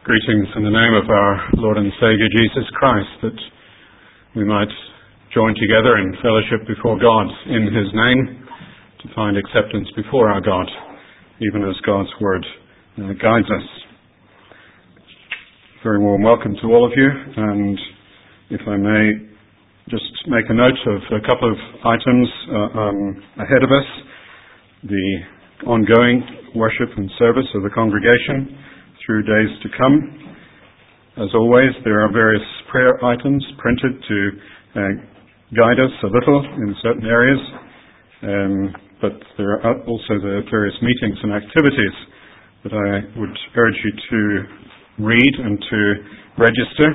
Greetings in the name of our Lord and Saviour Jesus Christ, that we might join together in fellowship before God in His name to find acceptance before our God, even as God's Word guides us. Very warm welcome to all of you, and if I may just make a note of a couple of items ahead of us. The ongoing worship and service of the congregation through days to come. As always, there are various prayer items printed to guide us a little in certain areas, but there are also the various meetings and activities that I would urge you to read and to register.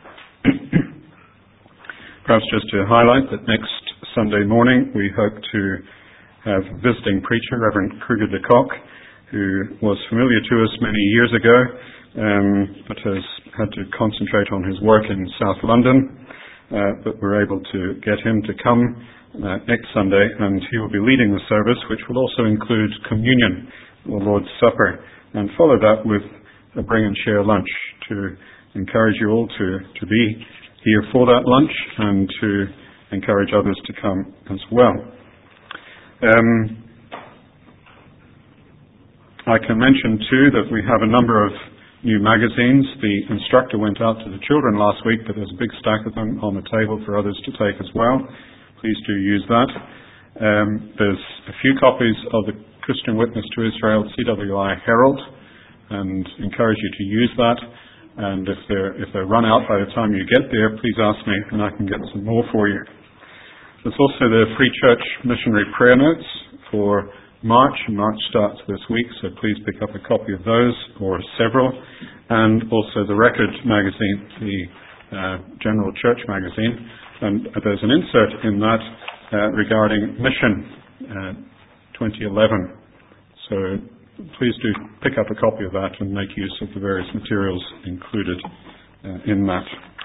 Perhaps just to highlight that next Sunday morning we hope to have visiting preacher, Reverend Kruger de Kock, who was familiar to us many years ago, but has had to concentrate on his work in South London. But we're able to get him to come next Sunday, and he will be leading the service, which will also include communion, the Lord's Supper, and follow that with a bring and share lunch to encourage you all to be here for that lunch and to encourage others to come as well. I can mention too that we have a number of new magazines. The instructor went out to the children last week, but there's a big stack of them on the table for others to take as well. Please do use that. There's a few copies of the Christian Witness to Israel CWI Herald, and encourage you to use that. And if they're run out by the time you get there, please ask me and I can get some more for you. There's also the Free Church Missionary Prayer Notes for March. March starts this week, so please pick up a copy of those or several. And also the Record magazine, the General Church magazine. And there's an insert in that regarding Mission 2011. So please do pick up a copy of that and make use of the various materials included in that.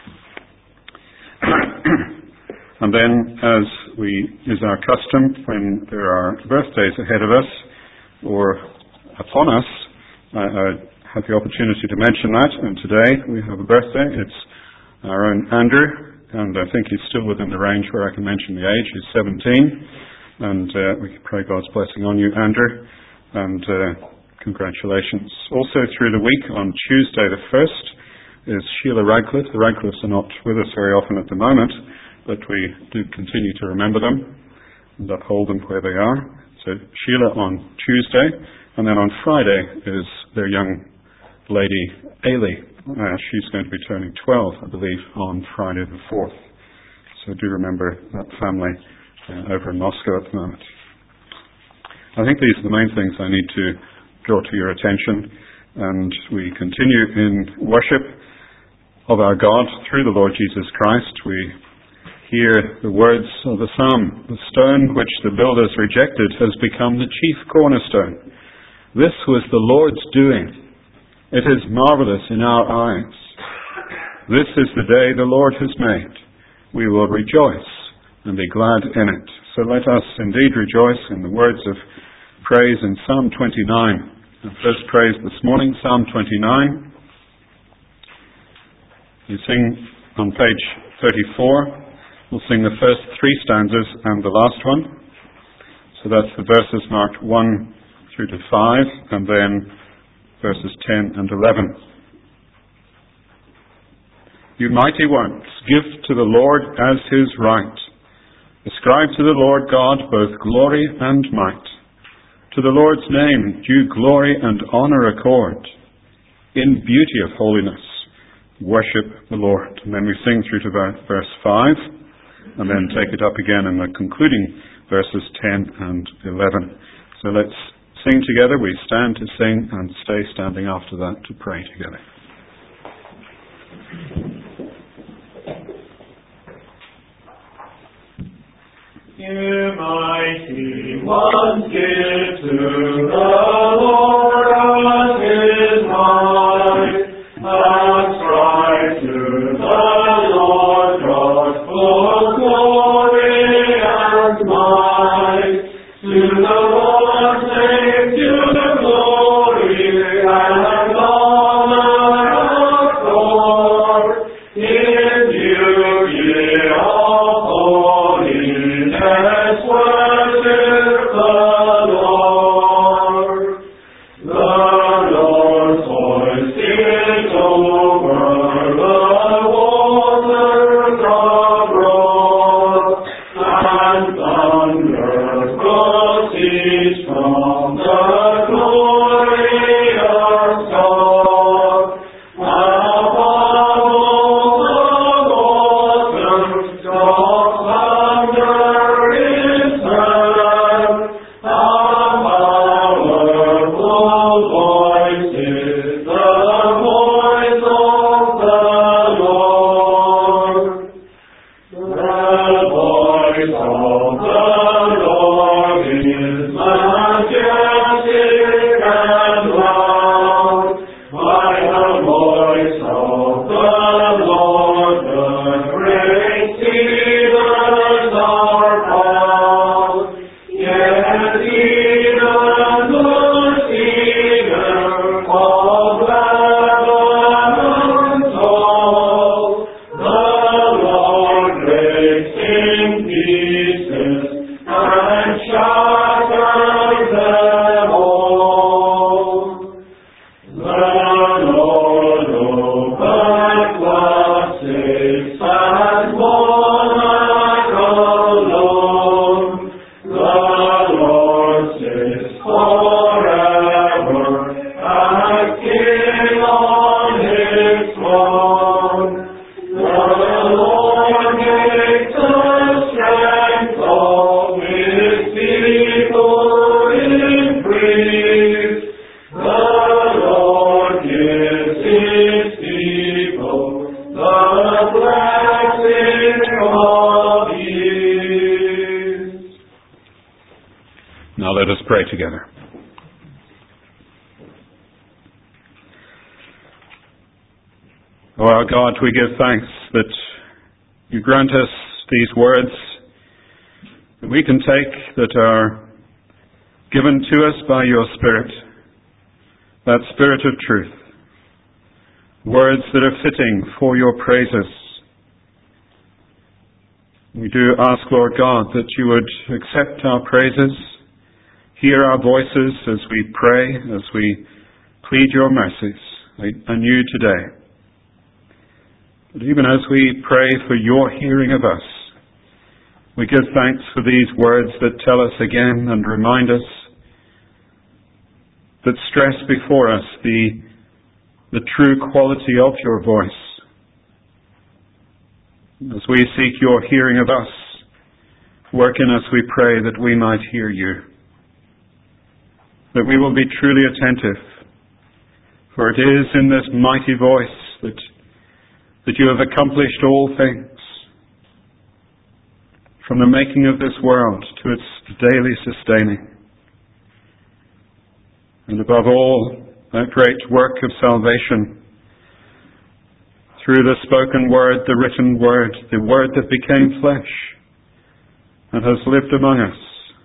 And then, as is our custom, when there are birthdays ahead of us or upon us, I had the opportunity to mention that. And today we have a birthday. It's our own Andrew, and I think he's still within the range where I can mention the age. He's 17, and we can pray God's blessing on you, Andrew, and congratulations. Also through the week, on Tuesday the 1st, is Sheila Radcliffe. The Radcliffes are not with us very often at the moment, but we do continue to remember them and uphold them where they are. So Sheila on Tuesday, and then on Friday is their young lady, Ailey. She's going to be turning 12, I believe, on Friday the 4th. So do remember that family over in Moscow at the moment. I think these are the main things I need to draw to your attention, and we continue in worship of our God through the Lord Jesus Christ. We hear the words of the psalm, "The stone which the builders rejected has become the chief cornerstone. This was the Lord's doing. It is marvelous in our eyes. This is the day the Lord has made. We will rejoice and be glad in it." So let us indeed rejoice in the words of praise in Psalm 29. The first praise this morning, Psalm 29. You sing on page 34. We'll sing the first three stanzas and the last one. So that's the verses marked 1 through to 5, and then verses 10 and 11. You mighty ones, give to the Lord as his right. Ascribe to the Lord God both glory and might. To the Lord's name due glory and honour accord. In beauty of holiness, worship the Lord. And then we sing through to verse 5. And then take it up again in the concluding verses 10 and 11. So let's sing together. We stand to sing and stay standing after that to pray together. You mighty ones, give to the Lord as his right. Ascribe to the Lord God full glory and might. To the Lord's name, to the glory and honor. His people, the blessing of years. Now let us pray together. O our God, we give thanks that you grant us these words that we can take, that are given to us by your Spirit, that Spirit of truth, words that are fitting for your praises. We do ask, Lord God, that you would accept our praises, hear our voices as we pray, as we plead your mercies anew today. But even as we pray for your hearing of us, we give thanks for these words that tell us again and remind us, that stress before us the true quality of your voice. As we seek your hearing of us, work in us, we pray, that we might hear you, that we will be truly attentive, for it is in this mighty voice that you have accomplished all things, from the making of this world to its daily sustaining. And above all, that great work of salvation, through the spoken word, the written word, the word that became flesh and has lived among us,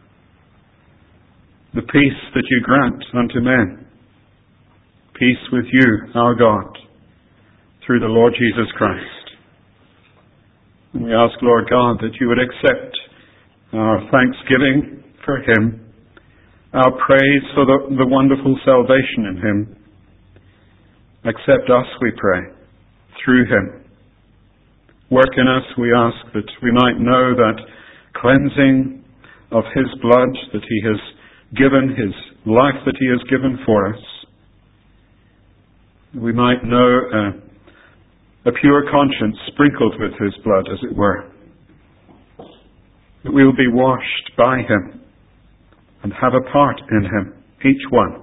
the peace that you grant unto men, peace with you, our God, through the Lord Jesus Christ. And we ask, Lord God, that you would accept our thanksgiving for him, our praise for the wonderful salvation in him. Accept us, we pray, through him. Work in us, we ask, that we might know that cleansing of his blood that he has given, his life that he has given for us. We might know a pure conscience sprinkled with his blood, as it were. That we will be washed by him and have a part in him, each one.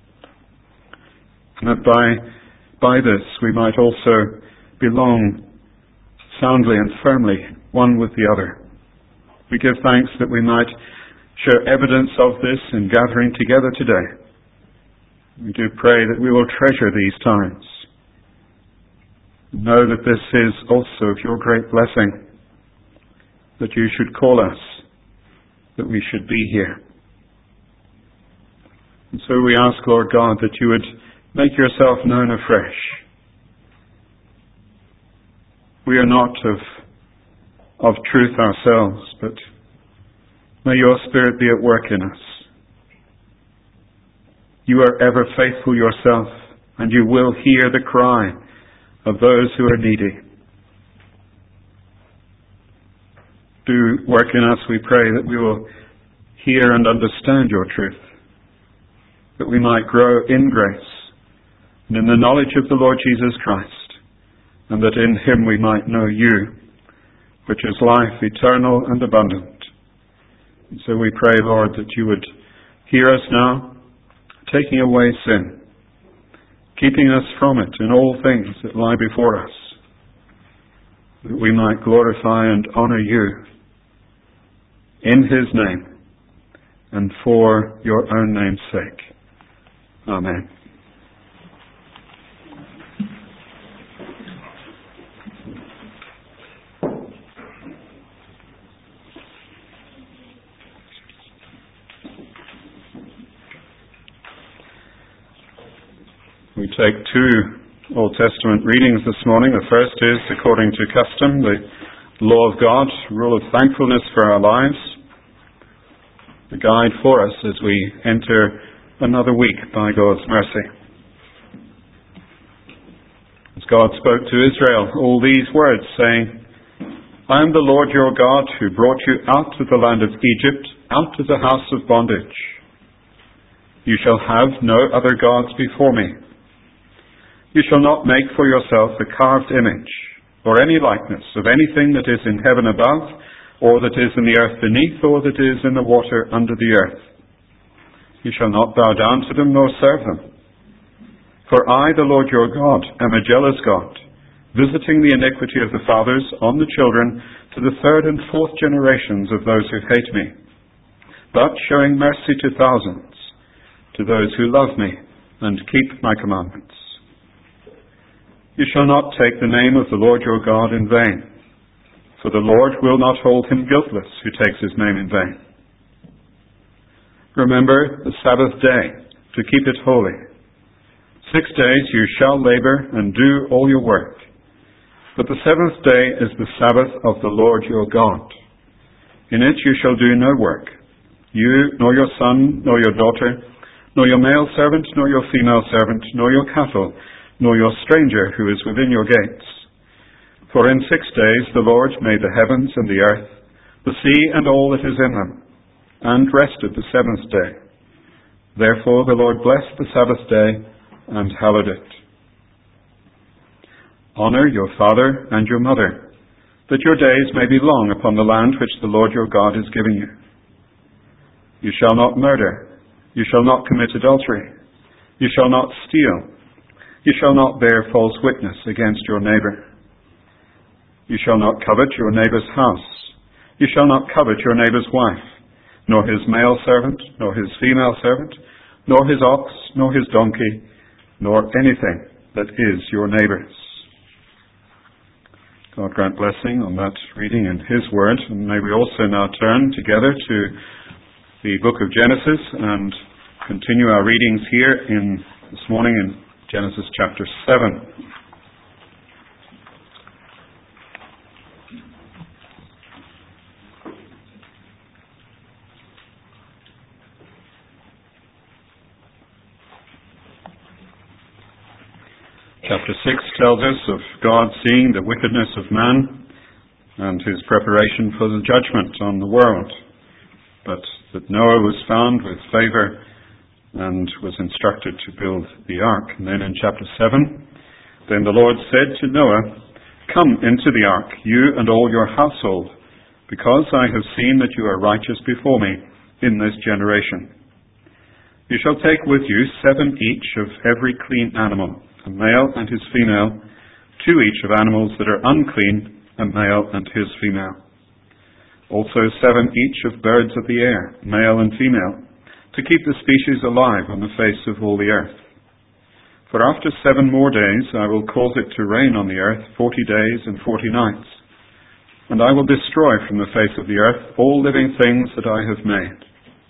And that by this we might also belong soundly and firmly one with the other. We give thanks that we might show evidence of this in gathering together today. We do pray that we will treasure these times. Know that this is also of your great blessing, that you should call us, that we should be here. And so we ask, Lord God, that you would make yourself known afresh. We are not of truth ourselves, but may your Spirit be at work in us. You are ever faithful yourself, and you will hear the cry of those who are needy. Do work in us, we pray, that we will hear and understand your truth, that we might grow in grace and in the knowledge of the Lord Jesus Christ, and that in him we might know you, which is life eternal and abundant. And so we pray, Lord, that you would hear us now, taking away sin, keeping us from it in all things that lie before us, that we might glorify and honor you in his name and for your own name's sake. Amen. We take two Old Testament readings this morning. The first is, according to custom, the law of God, rule of thankfulness for our lives, the guide for us as we enter another week by God's mercy. As God spoke to Israel all these words, saying, I am the Lord your God, who brought you out of the land of Egypt, out of the house of bondage. You shall have no other gods before me. You shall not make for yourself a carved image, or any likeness of anything that is in heaven above, or that is in the earth beneath, or that is in the water under the earth. You shall not bow down to them nor serve them. For I, the Lord your God, am a jealous God, visiting the iniquity of the fathers on the children to the third and fourth generations of those who hate me, but showing mercy to thousands, to those who love me and keep my commandments. You shall not take the name of the Lord your God in vain, for the Lord will not hold him guiltless who takes his name in vain. Remember the Sabbath day to keep it holy. 6 days you shall labor and do all your work. But the seventh day is the Sabbath of the Lord your God. In it you shall do no work, you, nor your son, nor your daughter, nor your male servant, nor your female servant, nor your cattle, nor your stranger who is within your gates. For in 6 days the Lord made the heavens and the earth, the sea and all that is in them, and rested the seventh day. Therefore the Lord blessed the Sabbath day and hallowed it. Honor your father and your mother, that your days may be long upon the land which the Lord your God is giving you. You shall not murder. You shall not commit adultery. You shall not steal. You shall not bear false witness against your neighbor. You shall not covet your neighbor's house. You shall not covet your neighbor's wife, nor his male servant, nor his female servant, nor his ox, nor his donkey, nor anything that is your neighbor's. God grant blessing on that reading in his word. And may we also now turn together to the book of Genesis and continue our readings here this morning in Genesis chapter 7. Chapter 6 tells us of God seeing the wickedness of man and his preparation for the judgment on the world, but that Noah was found with favor and was instructed to build the ark. And then in chapter 7, then the Lord said to Noah, "Come into the ark, you and all your household, because I have seen that you are righteous before me in this generation. You shall take with you 7 each of every clean animal, a male and his female, 2 each of animals that are unclean, a male and his female. Also 7 each of birds of the air, male and female, to keep the species alive on the face of all the earth. For after 7 more days I will cause it to rain on the earth 40 days and 40 nights, and I will destroy from the face of the earth all living things that I have made."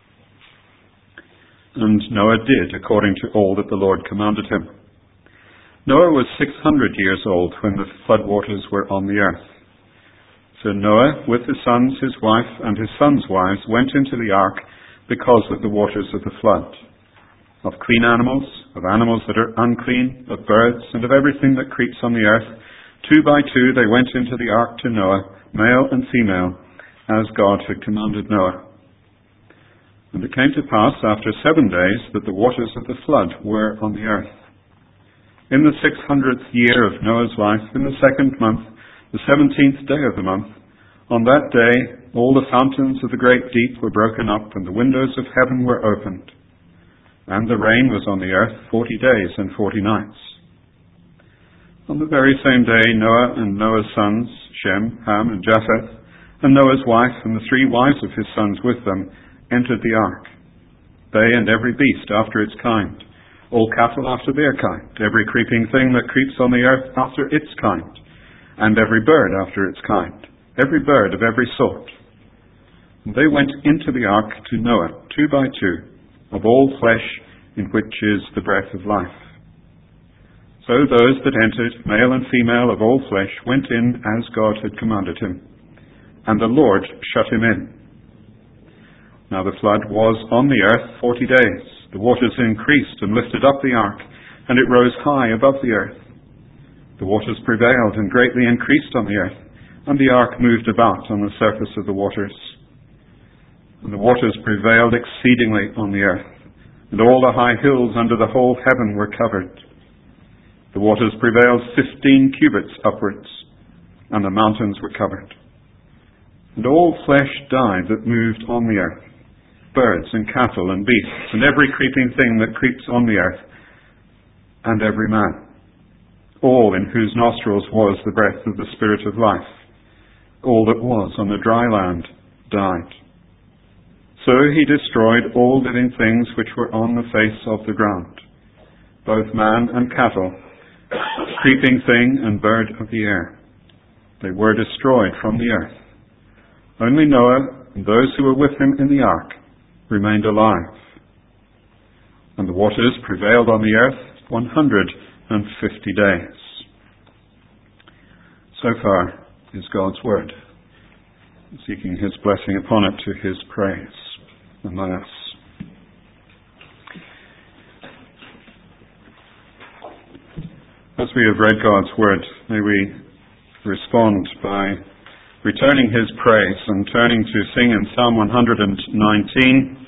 And Noah did according to all that the Lord commanded him. Noah was 600 years old when the floodwaters were on the earth. So Noah, with his sons, his wife, and his sons' wives, went into the ark because of the waters of the flood. Of clean animals, of animals that are unclean, of birds, and of everything that creeps on the earth, 2 by 2 they went into the ark to Noah, male and female, as God had commanded Noah. And it came to pass after 7 days that the waters of the flood were on the earth. In the 600th year of Noah's life, in the 2nd month, the 17th day of the month, on that day all the fountains of the great deep were broken up, and the windows of heaven were opened. And the rain was on the earth 40 days and 40 nights. On the very same day Noah and Noah's sons, Shem, Ham, and Japheth, and Noah's wife and the 3 wives of his sons with them, entered the ark, they and every beast after its kind, all cattle after their kind, every creeping thing that creeps on the earth after its kind, and every bird after its kind, every bird of every sort. And they went into the ark to Noah, 2 by 2, of all flesh in which is the breath of life. So those that entered, male and female of all flesh, went in as God had commanded him, and the Lord shut him in. Now the flood was on the earth 40 days. The waters increased and lifted up the ark, and it rose high above the earth. The waters prevailed and greatly increased on the earth, and the ark moved about on the surface of the waters. And the waters prevailed exceedingly on the earth, and all the high hills under the whole heaven were covered. The waters prevailed 15 cubits upwards, and the mountains were covered. And all flesh died that moved on the earth, birds and cattle and beasts, and every creeping thing that creeps on the earth. and every man, all in whose nostrils was the breath of the Spirit of life. All that was on the dry land died. So he destroyed all living things which were on the face of the ground, both man and cattle, creeping thing and bird of the air. They were destroyed from the earth. Only Noah and those who were with him in the ark remained alive. And the waters prevailed on the earth 150 days. So far is God's word, seeking his blessing upon it to his praise among us. As we have read God's word, may we respond by returning his praise and turning to sing in Psalm 119.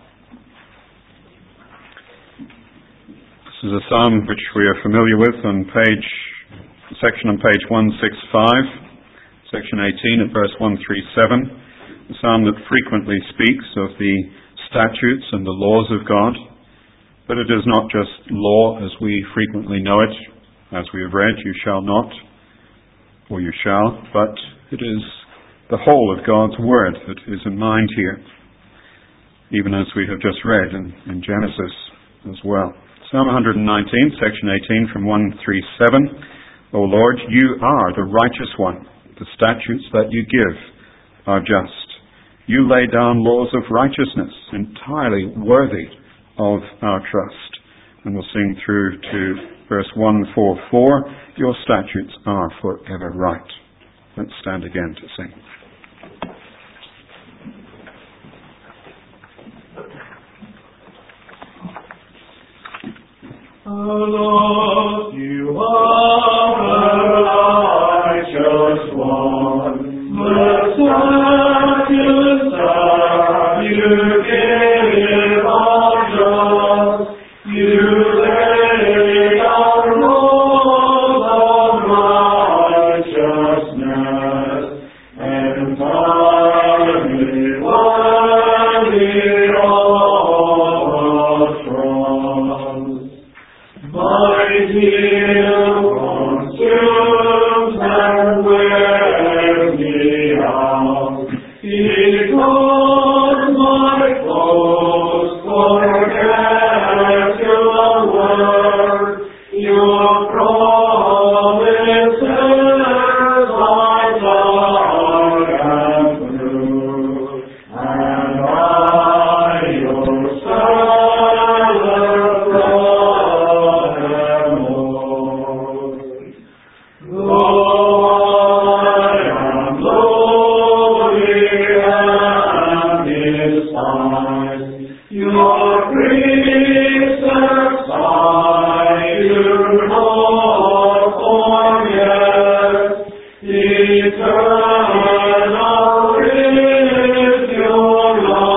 This is a psalm which we are familiar with on section on page 165, section 18 at verse 137, a psalm that frequently speaks of the statutes and the laws of God, but it is not just law as we frequently know it, as we have read, you shall not, or you shall, but it is the whole of God's word that is in mind here, even as we have just read in Genesis as well. Psalm 119, section 18 from 137. O Lord, you are the righteous one. The statutes that you give are just. You lay down laws of righteousness, entirely worthy of our trust. And we'll sing through to verse 144. Your statutes are forever right. Let's stand again to sing. Lord, you are the righteous one. The statutes that you give are just. You lay down laws of righteousness, entirely worthy of trust. Mighty consumes and wears me out, because my foes forget your word. Your promises are dark and true, and I your servant Lord. Though I am lowly and despised, your precepts I do not forget. Eternal is your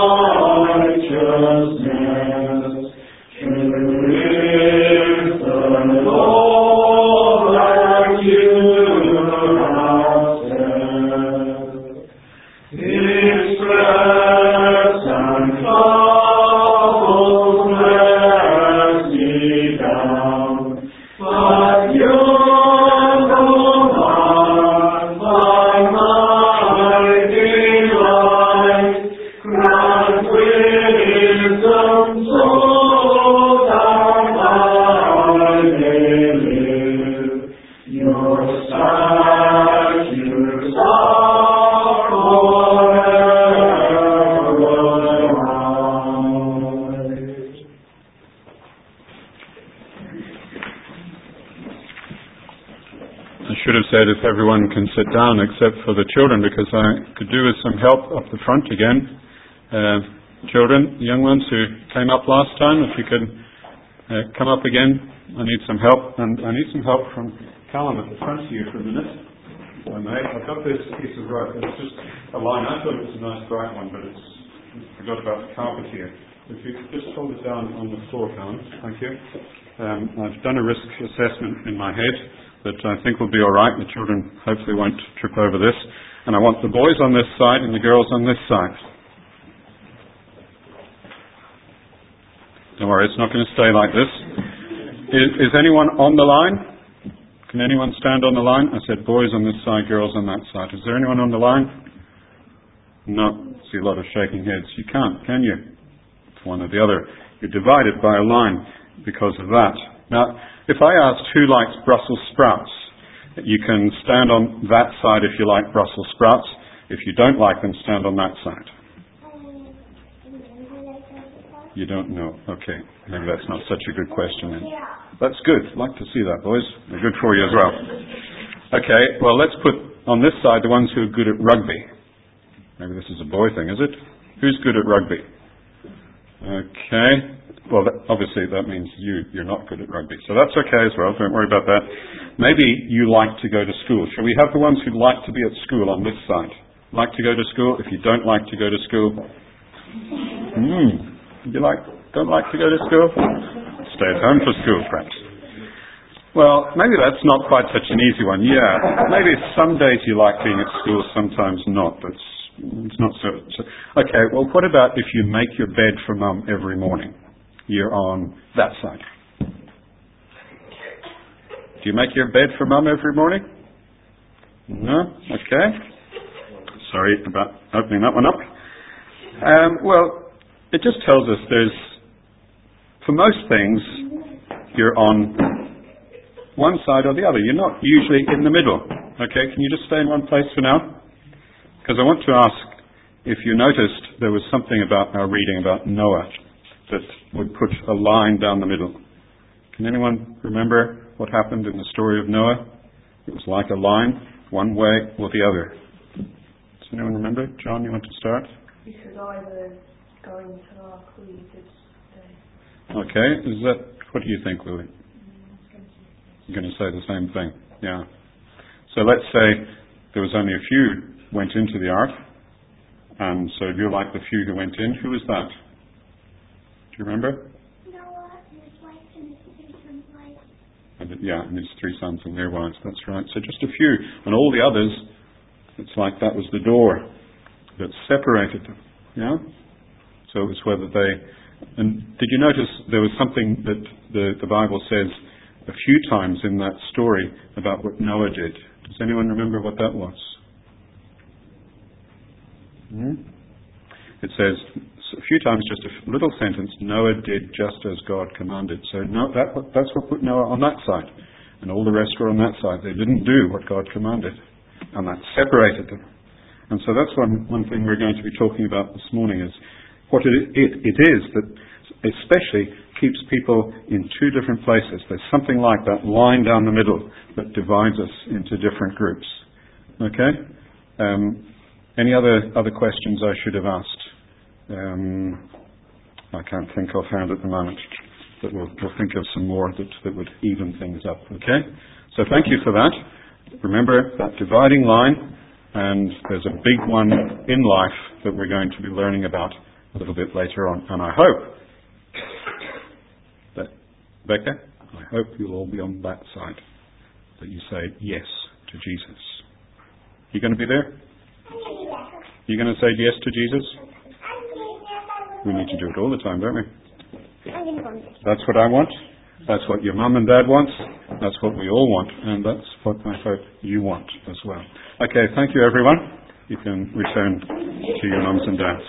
righteousness. True is the law that you have said. Distress and troubles let me down, but your command by my delight. Grant wisdom so that I may live. Your statutes are forever right. I should have said if everyone can sit down except for the children, because I could do with some help up the front again. Children, young ones who came up last time, if you could come up again. I need some help, and I need some help from Callum at the front here for a minute. If I may. I've got this piece of rope. It's just a line. I thought it was a nice bright one, but I forgot about the carpet here. If you could just hold it down on the floor, Callum. Thank you. I've done a risk assessment in my head that I think will be all right. The children hopefully won't trip over this. And I want the boys on this side and the girls on this side. Don't worry, it's not going to stay like this. Is anyone on the line? Can anyone stand on the line? I said boys on this side, girls on that side. Is there anyone on the line? No. See a lot of shaking heads. You can't, can you? It's one or the other. You're divided by a line because of that. Now, if I asked who likes Brussels sprouts, you can stand on that side if you like Brussels sprouts. If you don't like them, stand on that side. You don't know. Okay. Maybe that's not such a good question then. That's good. I'd like to see that, boys. They're good for you as well. Okay. Well, let's put on this side the ones who are good at rugby. Maybe this is a boy thing, is it? Who's good at rugby? Okay. Well, obviously that means you're not good at rugby. So that's okay as well. Don't worry about that. Maybe you like to go to school. Shall we have the ones who like to be at school on this side? Like to go to school? If you don't like to go to school? Don't like to go to school? Stay at home for school, perhaps. Well, maybe that's not quite such an easy one. Yeah. Maybe some days you like being at school, sometimes not. But it's not so. Okay, well, what about if you make your bed for Mum every morning? You're on that side. Do you make your bed for Mum every morning? No? Okay. Sorry about opening that one up. Well, it just tells us for most things, you're on one side or the other. You're not usually in the middle. Okay, can you just stay in one place for now? Because I want to ask if you noticed there was something about our reading about Noah that would put a line down the middle. Can anyone remember what happened in the story of Noah? It was like a line, one way or the other. Does anyone remember? John, you want to start? You should either go into the ark or you could stay. Okay, what do you think, Lily? You're going to say the same thing, yeah. So let's say there was only a few went into the ark, and so you're like the few who went in. Who was that? Do you remember? Noah and his wife and his 3 sons' wives. And his 3 sons and their wives, that's right. So just a few. And all the others, it's like that was the door that separated them. Yeah? So it was whether they... And did you notice there was something that the Bible says a few times in that story about what Noah did? Does anyone remember what that was? It says a few times, just a little sentence, Noah did just as God commanded. So that's what put Noah on that side. And all the rest were on that side. They didn't do what God commanded. And that separated them. And so that's one thing we're going to be talking about this morning is what it is that especially keeps people in 2 different places. There's something like that line down the middle that divides us into different groups. Okay? Any other questions I should have asked? I can't think offhand at the moment, but we'll think of some more that would even things up. Okay? So thank you for that. Remember that dividing line, and there's a big one in life that we're going to be learning about a little bit later on. And I hope that, Becca, I hope you'll all be on that side, that you say yes to Jesus. You going to be there? You going to say yes to Jesus? We need to do it all the time, don't we? That's what I want. That's what your mum and dad wants. That's what we all want. And that's what I hope you want as well. Okay, thank you everyone. You can return to your mums and dads.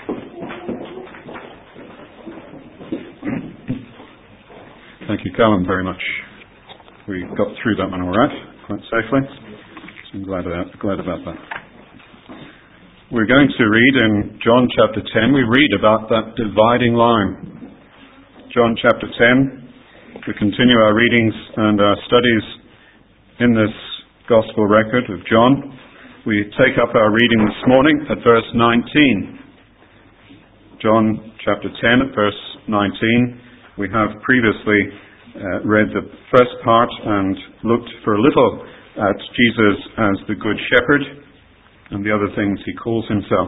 Thank you, Callum, very much. We got through that one all right, quite safely. So I'm glad about that. We're going to read in John chapter 10. We read about that dividing line. John chapter 10. We continue our readings and our studies in this gospel record of John. We take up our reading this morning at verse 19. John chapter 10 at verse 19. We have previously read the first part and looked for a little at Jesus as the Good Shepherd and the other things he calls himself.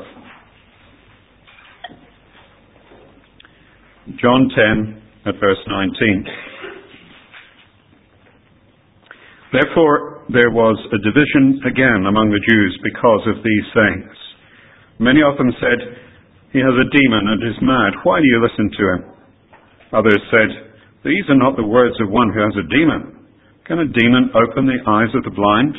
John 10 at verse 19. Therefore there was a division again among the Jews because of these sayings. Many of them said, "He has a demon and is mad. Why do you listen to him?" Others said, These are not the words of one who has a demon. Can a demon open the eyes of the blind?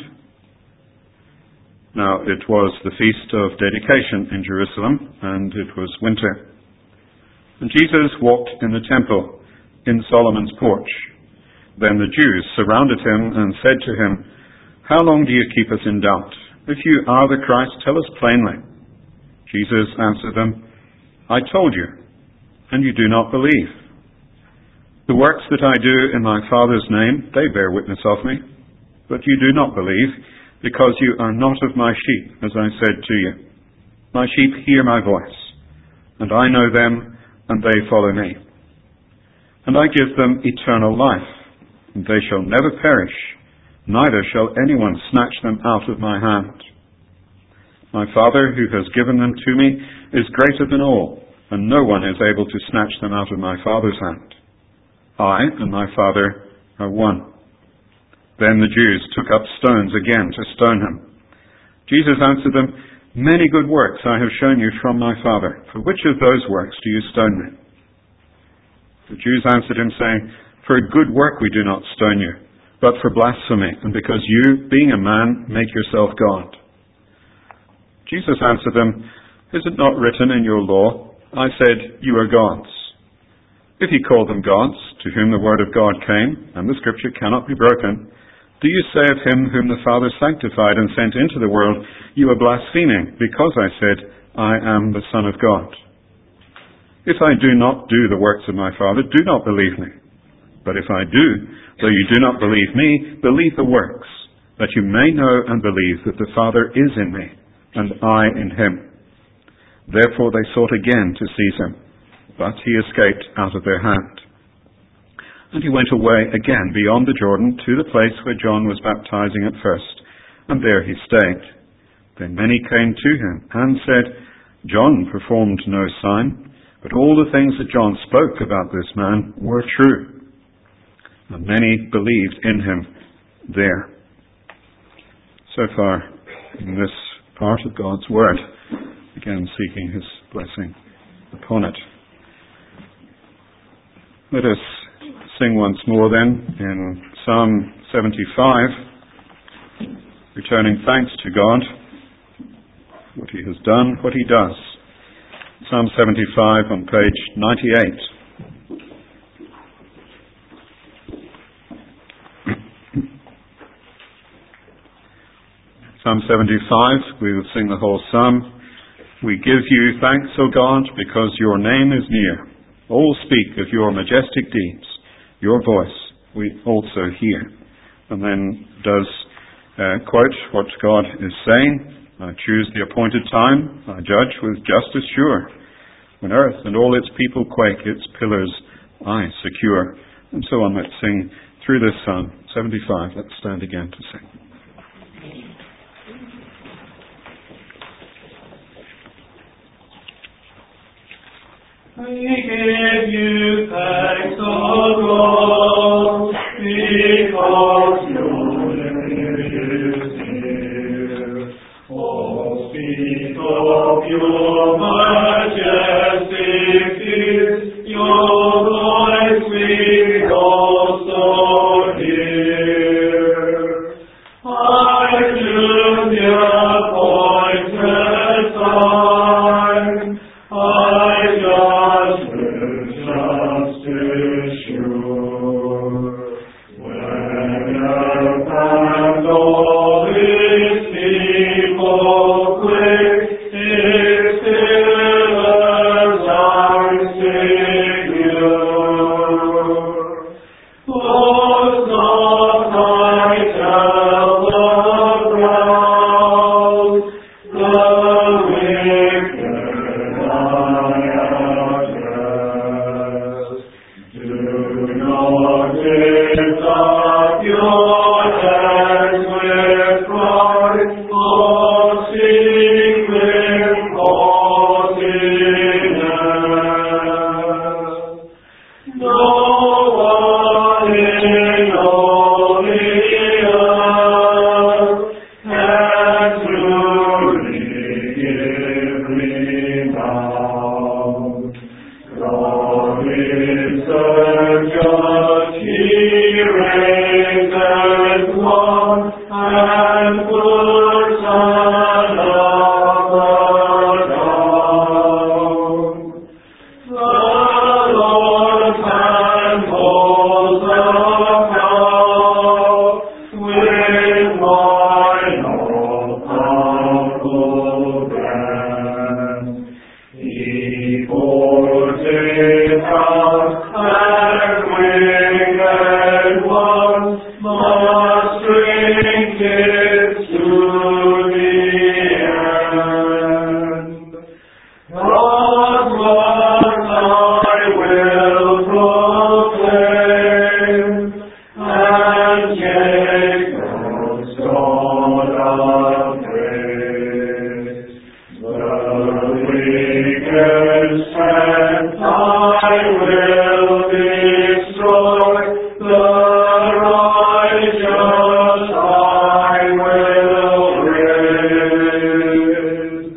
Now, it was the feast of dedication in Jerusalem, and it was winter. And Jesus walked in the temple, in Solomon's porch. Then the Jews surrounded him and said to him, "How long do you keep us in doubt? If you are the Christ, tell us plainly." Jesus answered them, "I told you, and you do not believe. The works that I do in my Father's name, they bear witness of me. But you do not believe, because you are not of my sheep, as I said to you. My sheep hear my voice, and I know them, and they follow me. And I give them eternal life, and they shall never perish, neither shall anyone snatch them out of my hand. My Father, who has given them to me, is greater than all, and no one is able to snatch them out of my Father's hand. I and my Father are one." Then the Jews took up stones again to stone him. Jesus answered them, "Many good works I have shown you from my Father. For which of those works do you stone me?" The Jews answered him, saying, "For a good work we do not stone you, but for blasphemy, and because you, being a man, make yourself God." Jesus answered them, "Is it not written in your law, I said, you are gods? If he called them gods, to whom the word of God came, and the scripture cannot be broken, do you say of him whom the Father sanctified and sent into the world, you are blaspheming, because I said, I am the Son of God? If I do not do the works of my Father, do not believe me. But if I do, though you do not believe me, believe the works, that you may know and believe that the Father is in me, and I in him." Therefore they sought again to seize him, but he escaped out of their hand. And he went away again beyond the Jordan to the place where John was baptizing at first, and there he stayed. Then many came to him and said, "John performed no sign, but all the things that John spoke about this man were true." And many believed in him there. So far in this part of God's Word, again seeking his blessing upon it. Let us sing once more then in Psalm 75, returning thanks to God, what he has done, what he does. Psalm 75 on page 98. Psalm 75, we will sing the whole psalm. "We give you thanks, O God, because your name is near. All speak of your majestic deeds. Your voice we also hear." And then does quote what God is saying. "I choose the appointed time. I judge with justice sure. When earth and all its people quake, its pillars I secure." And so on. Let's sing through this Psalm 75. Let's stand again to sing. We give you thanks, O God, because your name is near. Oh, speak of your majestic deeds, your voice we also hear. I choose the appointed time. I judge with justice. and good Son of the dawn. The Lord's hand holds the proud, with wine of confidence. He pours it out, and winged ones must drink it to the end. God's word I will proclaim, and Jacob's God of praise. The wicked strength I will destroy, the righteous I will raise.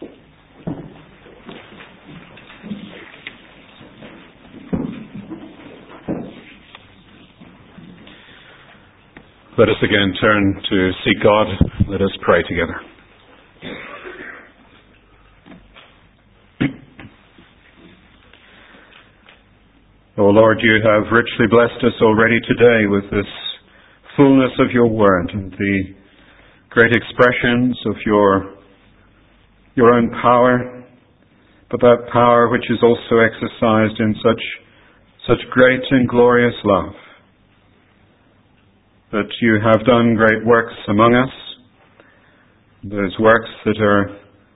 Let us again turn to seek God. Let us pray together. O Lord, you have richly blessed us already today with this fullness of your word and the great expressions of your own power, but that power which is also exercised in such great and glorious love. That you have done great works among us, those works that are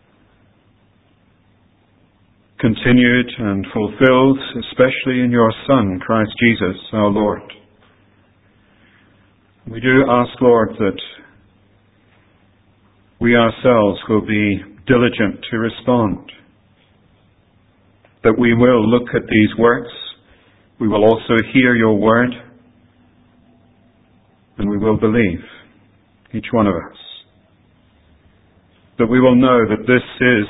continued and fulfilled, especially in your Son, Christ Jesus, our Lord. We do ask, Lord, that we ourselves will be diligent to respond, that we will look at these works, we will also hear your word, and we will believe, each one of us, that we will know that this is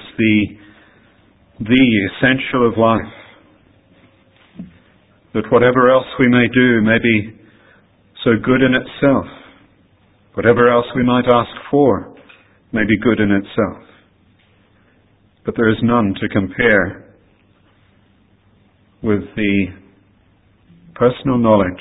the essential of life, that whatever else we may do may be so good in itself, whatever else we might ask for may be good in itself, but there is none to compare with the personal knowledge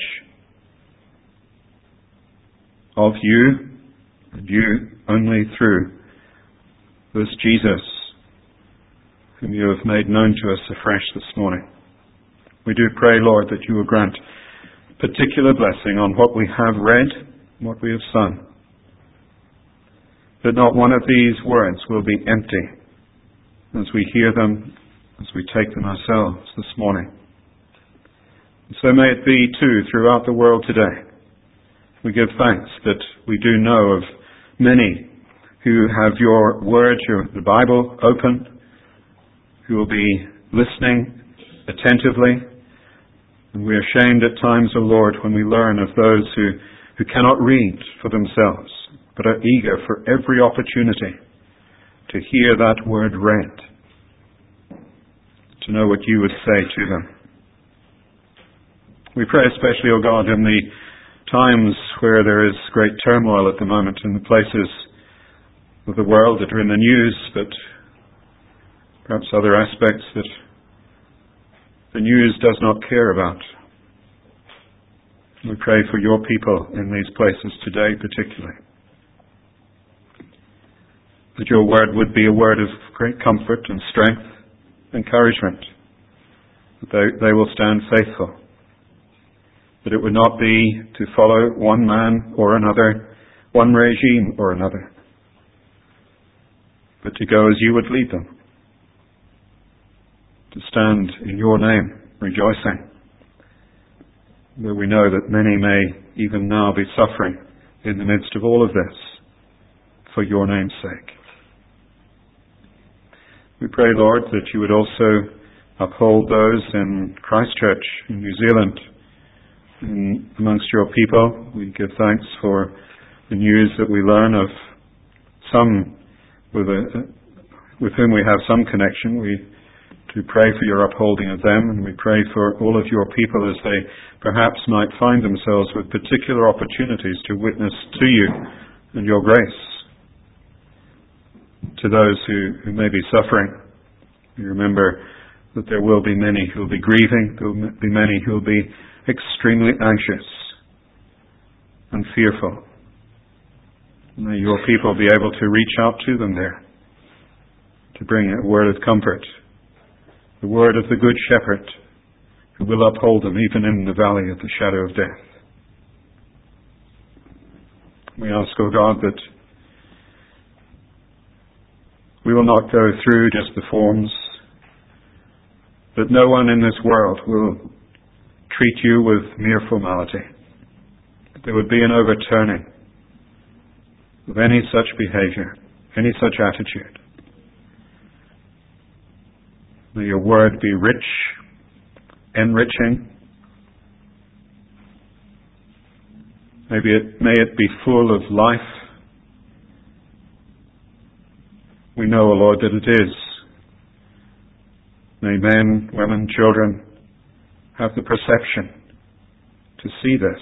of you, and you only through this Jesus, whom you have made known to us afresh this morning. We do pray, Lord, that you will grant particular blessing on what we have read, what we have sung, that not one of these words will be empty as we hear them, as we take them ourselves this morning. And so may it be too throughout the world today. We give thanks that we do know of many who have your word, the Bible, open, who will be listening attentively. And we are ashamed at times, O Lord, when we learn of those who cannot read for themselves, but are eager for every opportunity to hear that word read, to know what you would say to them. We pray especially, O God, in the times where there is great turmoil at the moment in the places of the world that are in the news, but perhaps other aspects that the news does not care about. We pray for your people in these places today particularly, that your word would be a word of great comfort and strength, encouragement, that they will stand faithful, that it would not be to follow one man or another, one regime or another, but to go as you would lead them, to stand in your name, rejoicing, though we know that many may even now be suffering in the midst of all of this, for your name's sake. We pray, Lord, that you would also uphold those in Christchurch, in New Zealand, amongst your people. We give thanks for the news that we learn of some with whom we have some connection. We do pray for your upholding of them, and we pray for all of your people as they perhaps might find themselves with particular opportunities to witness to you and your grace to those who may be suffering. You remember that there will be many who will be grieving, there will be many who will be extremely anxious and fearful. May your people be able to reach out to them there, to bring a word of comfort, the word of the Good Shepherd, who will uphold them even in the valley of the shadow of death. We ask, O God, that we will not go through just the forms, that no one in this world will treat you with mere formality. That there would be an overturning of any such behavior, any such attitude. May your word be rich, enriching. May it be full of life. We know, O Lord, that it is. May men, women, children have the perception to see this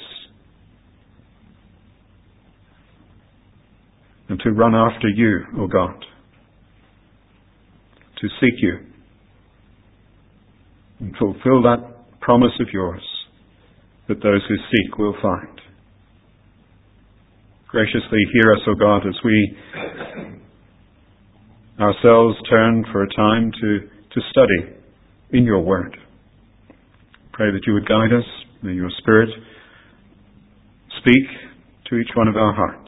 and to run after you, O God, to seek you and fulfill that promise of yours that those who seek will find. Graciously hear us, O God, as we ourselves turn for a time to study in your word. Pray that you would guide us. May your Spirit speak to each one of our hearts.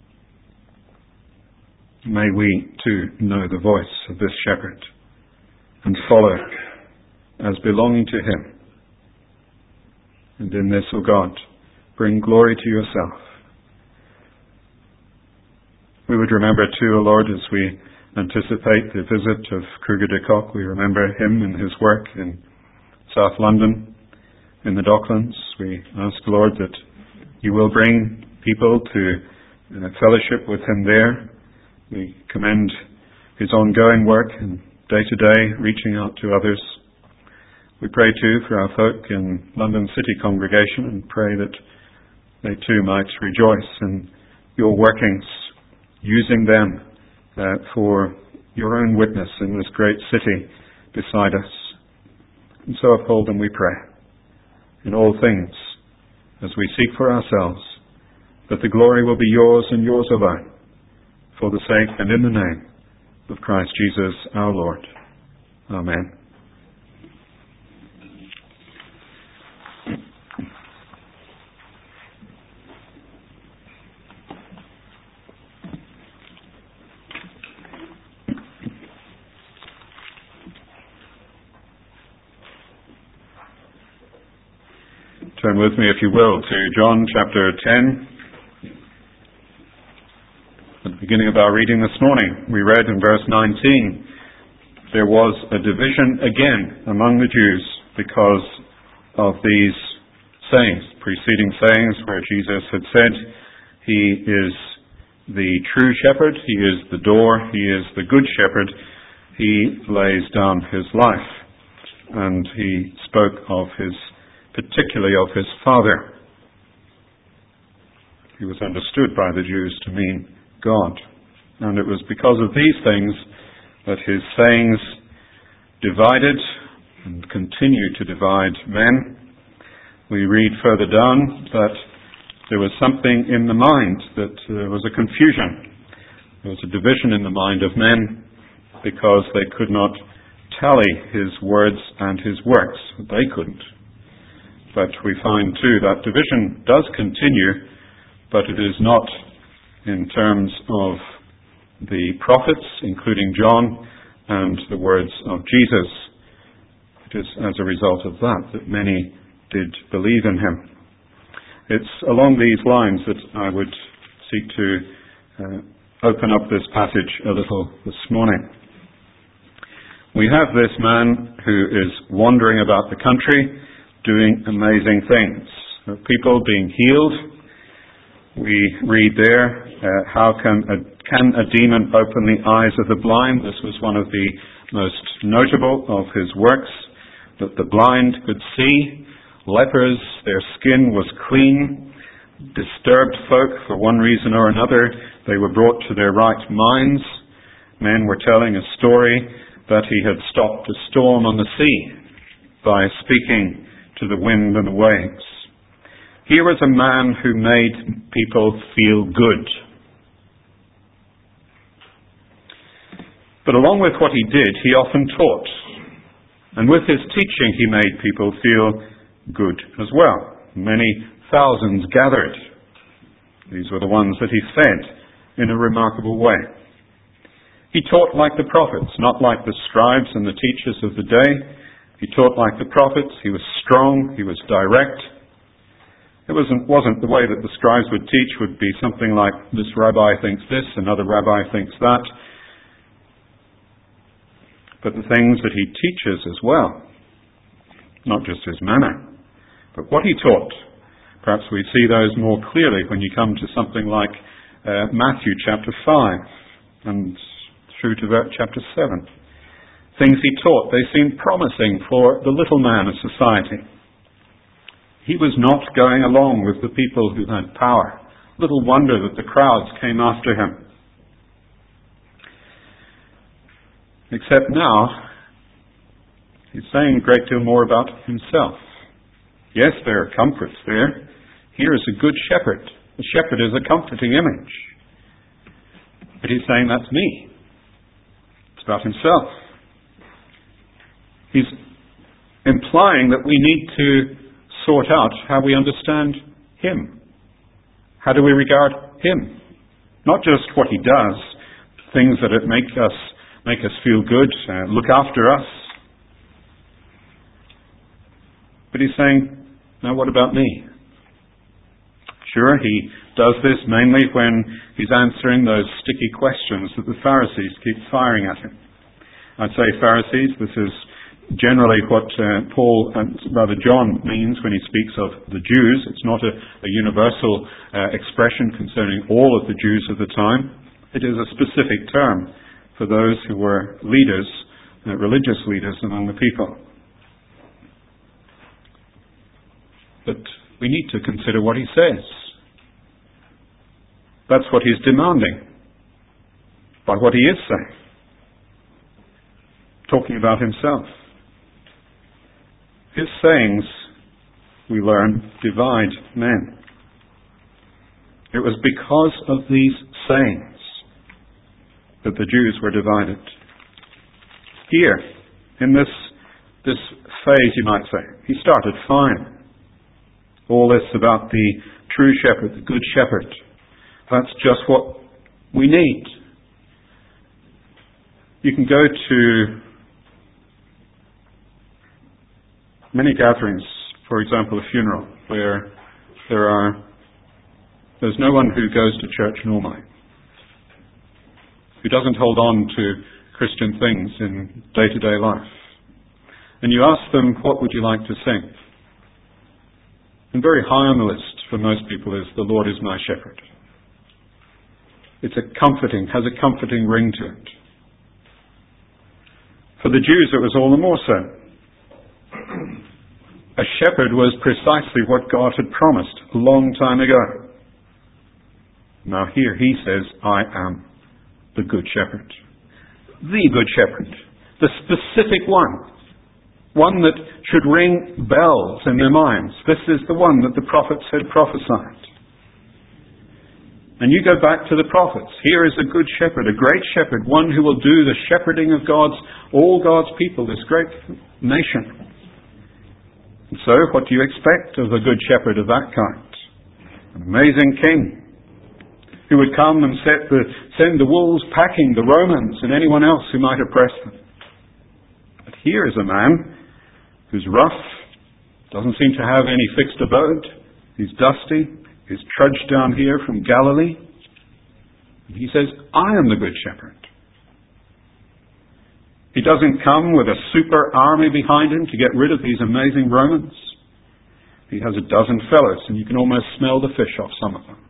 May we too know the voice of this shepherd and follow as belonging to him. And in this, O God, bring glory to yourself. We would remember too, O Lord, as we anticipate the visit of Kruger de Kock, we remember him and his work in South London, in the Docklands. We ask, Lord, that you will bring people to fellowship with him there. We commend his ongoing work and day-to-day reaching out to others. We pray too for our folk in London City congregation and pray that they too might rejoice in your workings, using them for your own witness in this great city beside us. And so uphold them, we pray, in all things, as we seek for ourselves, that the glory will be yours and yours alone, for the sake and in the name of Christ Jesus our Lord. Amen. Turn with me, if you will, to John chapter 10. At the beginning of our reading this morning, we read in verse 19, there was a division again among the Jews because of these sayings, preceding sayings where Jesus had said, he is the true shepherd, he is the door, he is the good shepherd, he lays down his life. And he spoke particularly of his Father. He was understood by the Jews to mean God. And it was because of these things that his sayings divided and continue to divide men. We read further down that there was something in the mind, that there was a confusion. There was a division in the mind of men because they could not tally his words and his works. They couldn't. But we find too that division does continue, but it is not in terms of the prophets, including John, and the words of Jesus. It is as a result of that many did believe in him. It's along these lines that I would seek to open up this passage a little this morning. We have this man who is wandering about the country, doing amazing things. People being healed. We read there, how can a demon open the eyes of the blind? This was one of the most notable of his works, that the blind could see. Lepers, their skin was clean. disturbed folk for one reason or another. They were brought to their right minds. Men were telling a story that he had stopped a storm on the sea by speaking to the wind and the waves. Here was a man who made people feel good. But along with what he did, he often taught. And with his teaching, he made people feel good as well. Many thousands gathered. These were the ones that he fed in a remarkable way. He taught like the prophets, not like the scribes and the teachers of the day. He taught like the prophets. He was strong. He was direct. It wasn't the way that the scribes would teach would be something like, this rabbi thinks this, another rabbi thinks that. But the things that he teaches as well, not just his manner, but what he taught. Perhaps we see those more clearly when you come to something like Matthew chapter 5 and through to chapter 7. Things he taught, they seemed promising for the little man of society. He was not going along with the people who had power. Little wonder that the crowds came after him. Except now, he's saying a great deal more about himself. Yes, there are comforts there. Here is a good shepherd. The shepherd is a comforting image. But he's saying that's me. It's about himself. He's implying that we need to sort out how we understand him. How do we regard him? Not just what he does, things that make us feel good, look after us. But he's saying, now what about me? Sure, he does this mainly when he's answering those sticky questions that the Pharisees keep firing at him. I'd say Pharisees, this is generally what Paul and Brother John means when he speaks of the Jews. It's not a universal expression concerning all of the Jews of the time. It is a specific term for those who were leaders, religious leaders among the people. But we need to consider what he says. That's what he's demanding by what he is saying. Talking about himself. His sayings, we learn, divide men. It was because of these sayings that the Jews were divided. Here, in this phase, you might say, he started fine. All this about the true shepherd, the good shepherd. That's just what we need. You can go to many gatherings, for example, a funeral, where there's no one who goes to church normally, who doesn't hold on to Christian things in day-to-day life. And you ask them, what would you like to sing? And very high on the list for most people is, the Lord is my shepherd. It's has a comforting ring to it. For the Jews, it was all the more so. A shepherd was precisely what God had promised a long time ago. Now here he says, I am the good shepherd. The good shepherd. The specific one. One that should ring bells in their minds. This is the one that the prophets had prophesied. And you go back to the prophets. Here is a good shepherd, a great shepherd, one who will do the shepherding of all God's people, this great nation. And so, what do you expect of a good shepherd of that kind? An amazing king who would come and send the wolves packing, the Romans and anyone else who might oppress them. But here is a man who's rough, doesn't seem to have any fixed abode. He's dusty. He's trudged down here from Galilee. And he says, I am the good shepherd. He doesn't come with a super army behind him to get rid of these amazing Romans. He has a dozen fellows, and you can almost smell the fish off some of them.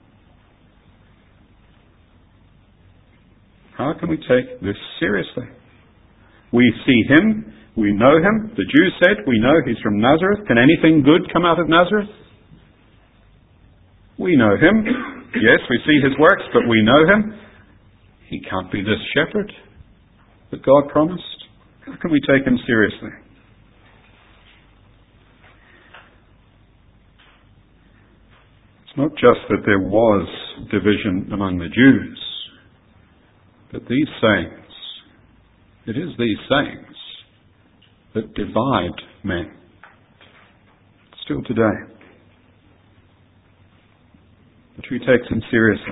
How can we take this seriously? We see him. We know him. The Jews said, we know he's from Nazareth. Can anything good come out of Nazareth? We know him. Yes, we see his works, but we know him. He can't be this shepherd that God promised. How can we take him seriously? It's not just that there was division among the Jews, but these sayings, it is these sayings that divide men. Still today. But we take them seriously.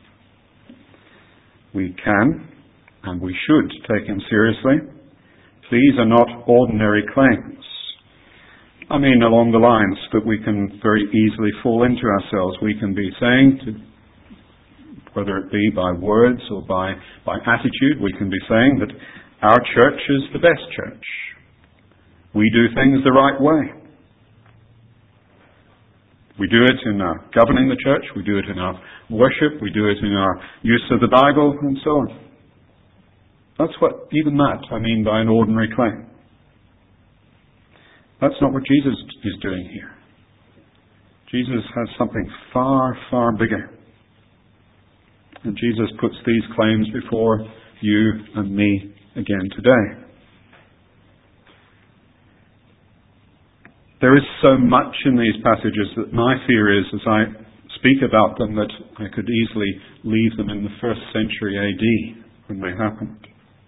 We can, and we should take him seriously. These are not ordinary claims. I mean, along the lines that we can very easily fall into ourselves. We can be saying, whether it be by words or by attitude, we can be saying that our church is the best church. We do things the right way. We do it in our governing the church, we do it in our worship, we do it in our use of the Bible, and so on. That's what, even that, I mean by an ordinary claim. That's not what Jesus is doing here. Jesus has something far, far bigger. And Jesus puts these claims before you and me again today. There is so much in these passages that my fear is, as I speak about them, that I could easily leave them in the 1st century AD when they happened.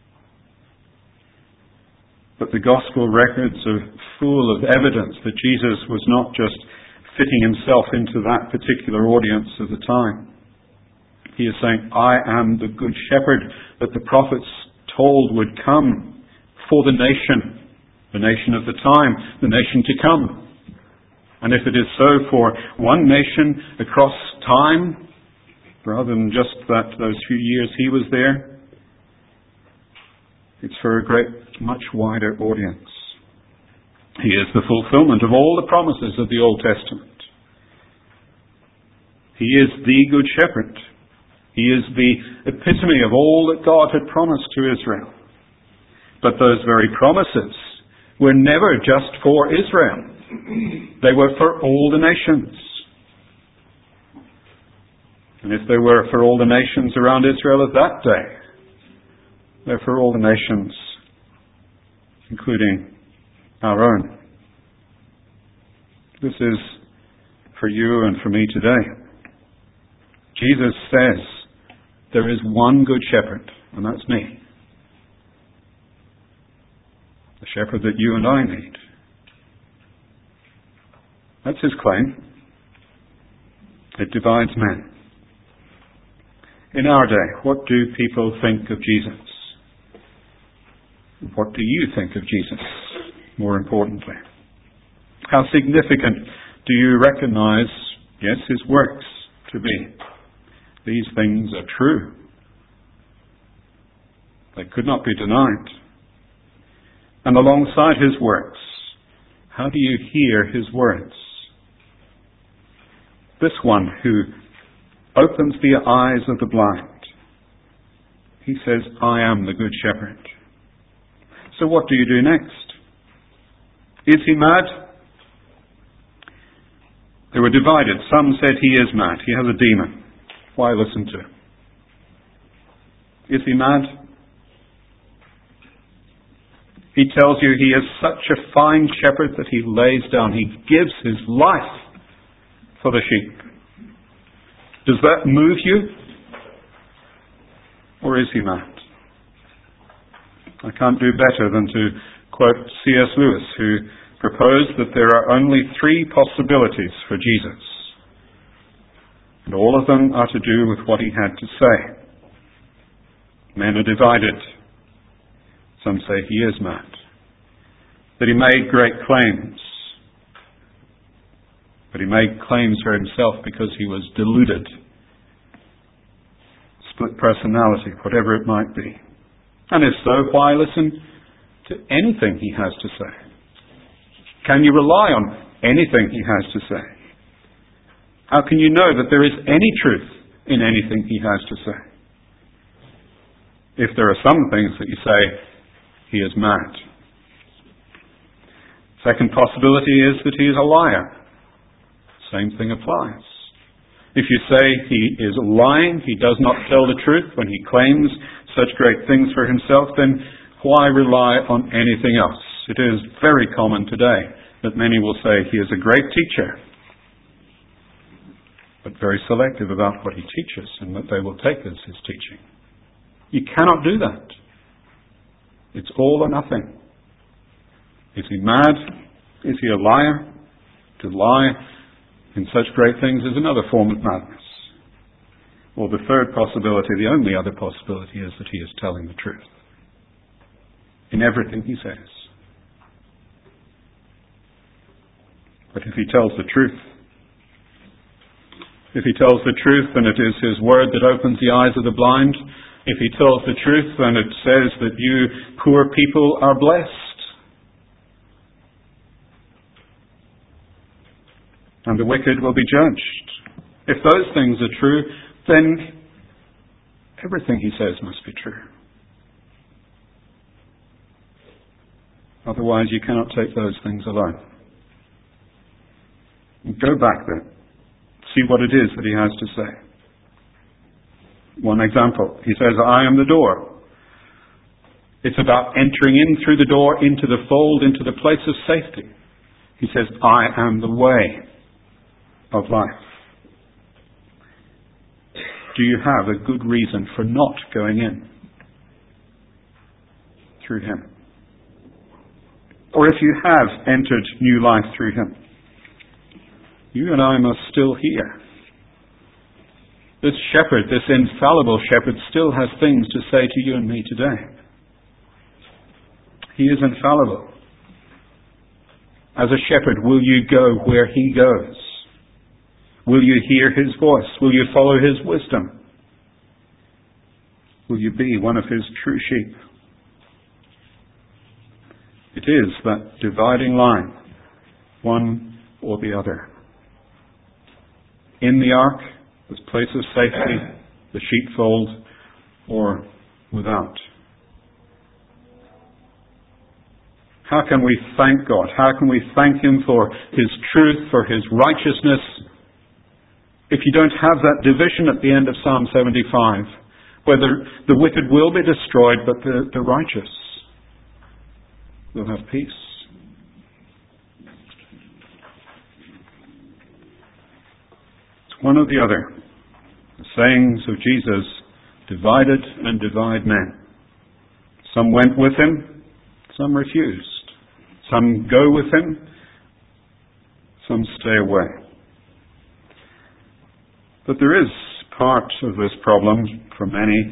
But the gospel records are full of evidence that Jesus was not just fitting himself into that particular audience of the time. He is saying, I am the good shepherd that the prophets told would come for the nation of the time, the nation to come. And if it is so for one nation across time, rather than just those few years he was there, it's for a much wider audience. He is the fulfillment of all the promises of the Old Testament. He is the good shepherd. He is the epitome of all that God had promised to Israel. But those very promises were never just for Israel. They were for all the nations. And if they were for all the nations around Israel of that day, they're for all the nations, including our own. This is for you and for me today. Jesus says there is one good shepherd, and that's me. The shepherd that you and I need. That's his claim. It divides men. In our day, what do people think of Jesus? What do you think of Jesus, more importantly? How significant do you recognize, yes, his works to be? These things are true. They could not be denied. And alongside his works, how do you hear his words? This one who opens the eyes of the blind, he says, I am the good shepherd. So what do you do next? Is he mad? They were divided. Some said he is mad. He has a demon. Why listen to him? Is he mad? He tells you he is such a fine shepherd that he lays down. He gives his life for the sheep. Does that move you? Or is he mad? I can't do better than to quote C.S. Lewis, who proposed that there are only 3 possibilities for Jesus. And all of them are to do with what he had to say. Men are divided. Some say he is mad. That he made great claims. But he made claims for himself because he was deluded. Split personality, whatever it might be. And if so, why listen to anything he has to say? Can you rely on anything he has to say? How can you know that there is any truth in anything he has to say? If there are some things that you say, he is mad. Second possibility is that he is a liar. Same thing applies. If you say he is lying, he does not tell the truth when he claims such great things for himself, then why rely on anything else? It is very common today that many will say he is a great teacher, but very selective about what he teaches and that they will take as his teaching. You cannot do that. It's all or nothing. Is he mad? Is he a liar? To lie in such great things is another form of madness. Or the third possibility, the only other possibility, is that he is telling the truth in everything he says. But if he tells the truth, then it is his word that opens the eyes of the blind. If he tells the truth, then it says that you poor people are blessed. And the wicked will be judged. If those things are true, then everything he says must be true. Otherwise, you cannot take those things alone. Go back then. See what it is that he has to say. One example. He says, I am the door. It's about entering in through the door, into the fold, into the place of safety. He says, I am the way of life. Do you have a good reason for not going in through him? Or if you have entered new life through him, you and I must still hear. This shepherd, this infallible shepherd, still has things to say to you and me today. He is infallible. As a shepherd, will you go where he goes? Will you hear his voice? Will you follow his wisdom? Will you be one of his true sheep? It is that dividing line, one or the other. In the ark, this place of safety, the sheepfold, or without. How can we thank God? How can we thank him for his truth, for his righteousness, if you don't have that division at the end of Psalm 75, where the wicked will be destroyed, but the righteous will have peace? It's one or the other. The sayings of Jesus divided and divide men. Some went with him, some refused. Some go with him, some stay away. But there is part of this problem for many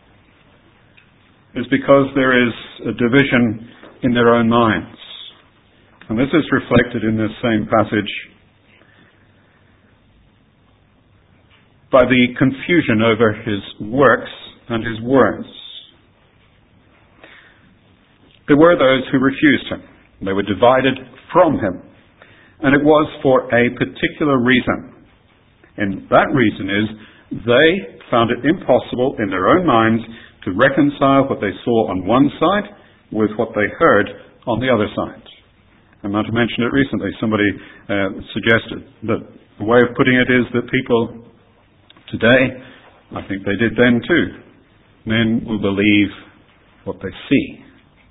is because there is a division in their own minds. And this is reflected in this same passage by the confusion over his works and his words. There were those who refused him. They were divided from him. And it was for a particular reason. And that reason is they found it impossible in their own minds to reconcile what they saw on one side with what they heard on the other side. I might have mentioned it recently. Somebody suggested that the way of putting it is that people today, I think they did then too, men will believe what they see.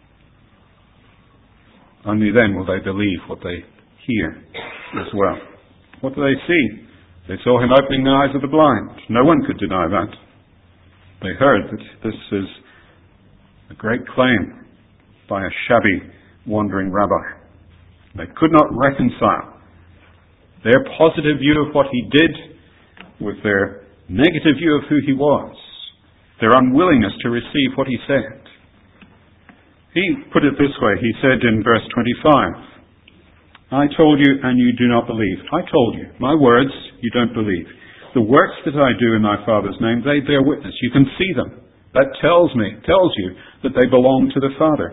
Only then will they believe what they hear as well. What do they see? They saw him opening the eyes of the blind. No one could deny that. They heard that this is a great claim by a shabby, wandering rabbi. They could not reconcile their positive view of what he did with their negative view of who he was, their unwillingness to receive what he said. He put it this way. He said in verse 25, I told you and you do not believe. I told you. My words you don't believe. The works that I do in my Father's name, they bear witness. You can see them. That tells you that they belong to the Father.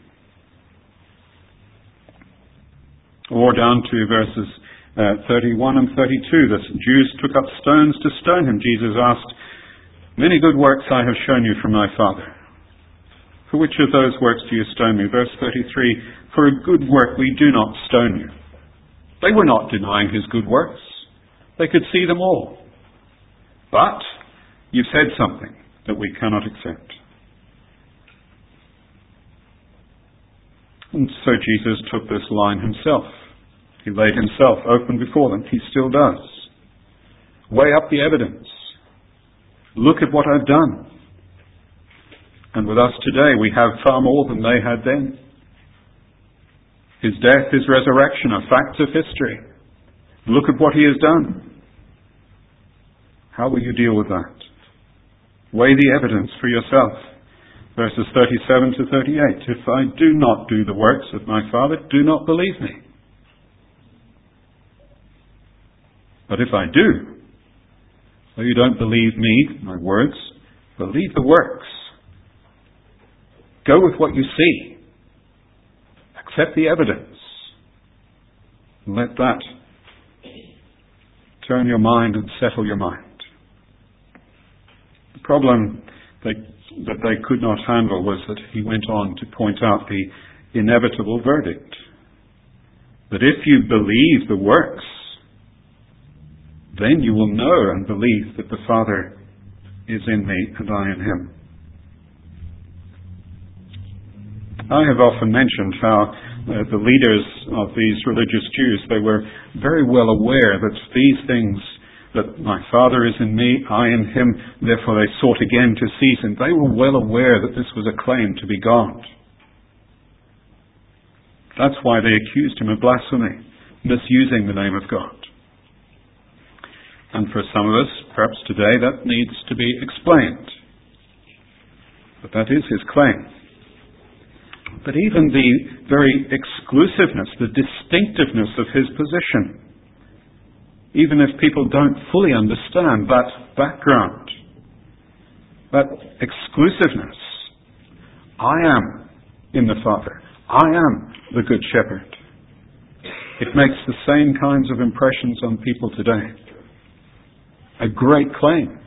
Or down to verses 31 and 32, the Jews took up stones to stone him. Jesus asked, many good works I have shown you from my Father. For which of those works do you stone me? Verse 33, for a good work we do not stone you. They were not denying his good works. They could see them all. But you've said something that we cannot accept. And so Jesus took this line himself. He laid himself open before them. He still does. Weigh up the evidence. Look at what I've done. And with us today, we have far more than they had then. His death, his resurrection are facts of history. Look at what he has done. How will you deal with that? Weigh the evidence for yourself. Verses 37 to 38. If I do not do the works of my Father, do not believe me. But if I do, though you don't believe me, my words, believe the works. Go with what you see. Accept the evidence. And let that turn your mind and settle your mind. The problem that they could not handle was that he went on to point out the inevitable verdict. That if you believe the works, then you will know and believe that the Father is in me and I in him. I have often mentioned how the leaders of these religious Jews, they were very well aware that these things, that my Father is in me, I in him, therefore they sought again to seize him. They were well aware that this was a claim to be God. That's why they accused him of blasphemy, misusing the name of God. And for some of us, perhaps today, that needs to be explained. But that is his claim. But even the very exclusiveness, the distinctiveness of his position, even if people don't fully understand that background, that exclusiveness, I am in the Father. I am the Good Shepherd. It makes the same kinds of impressions on people today. A great claim.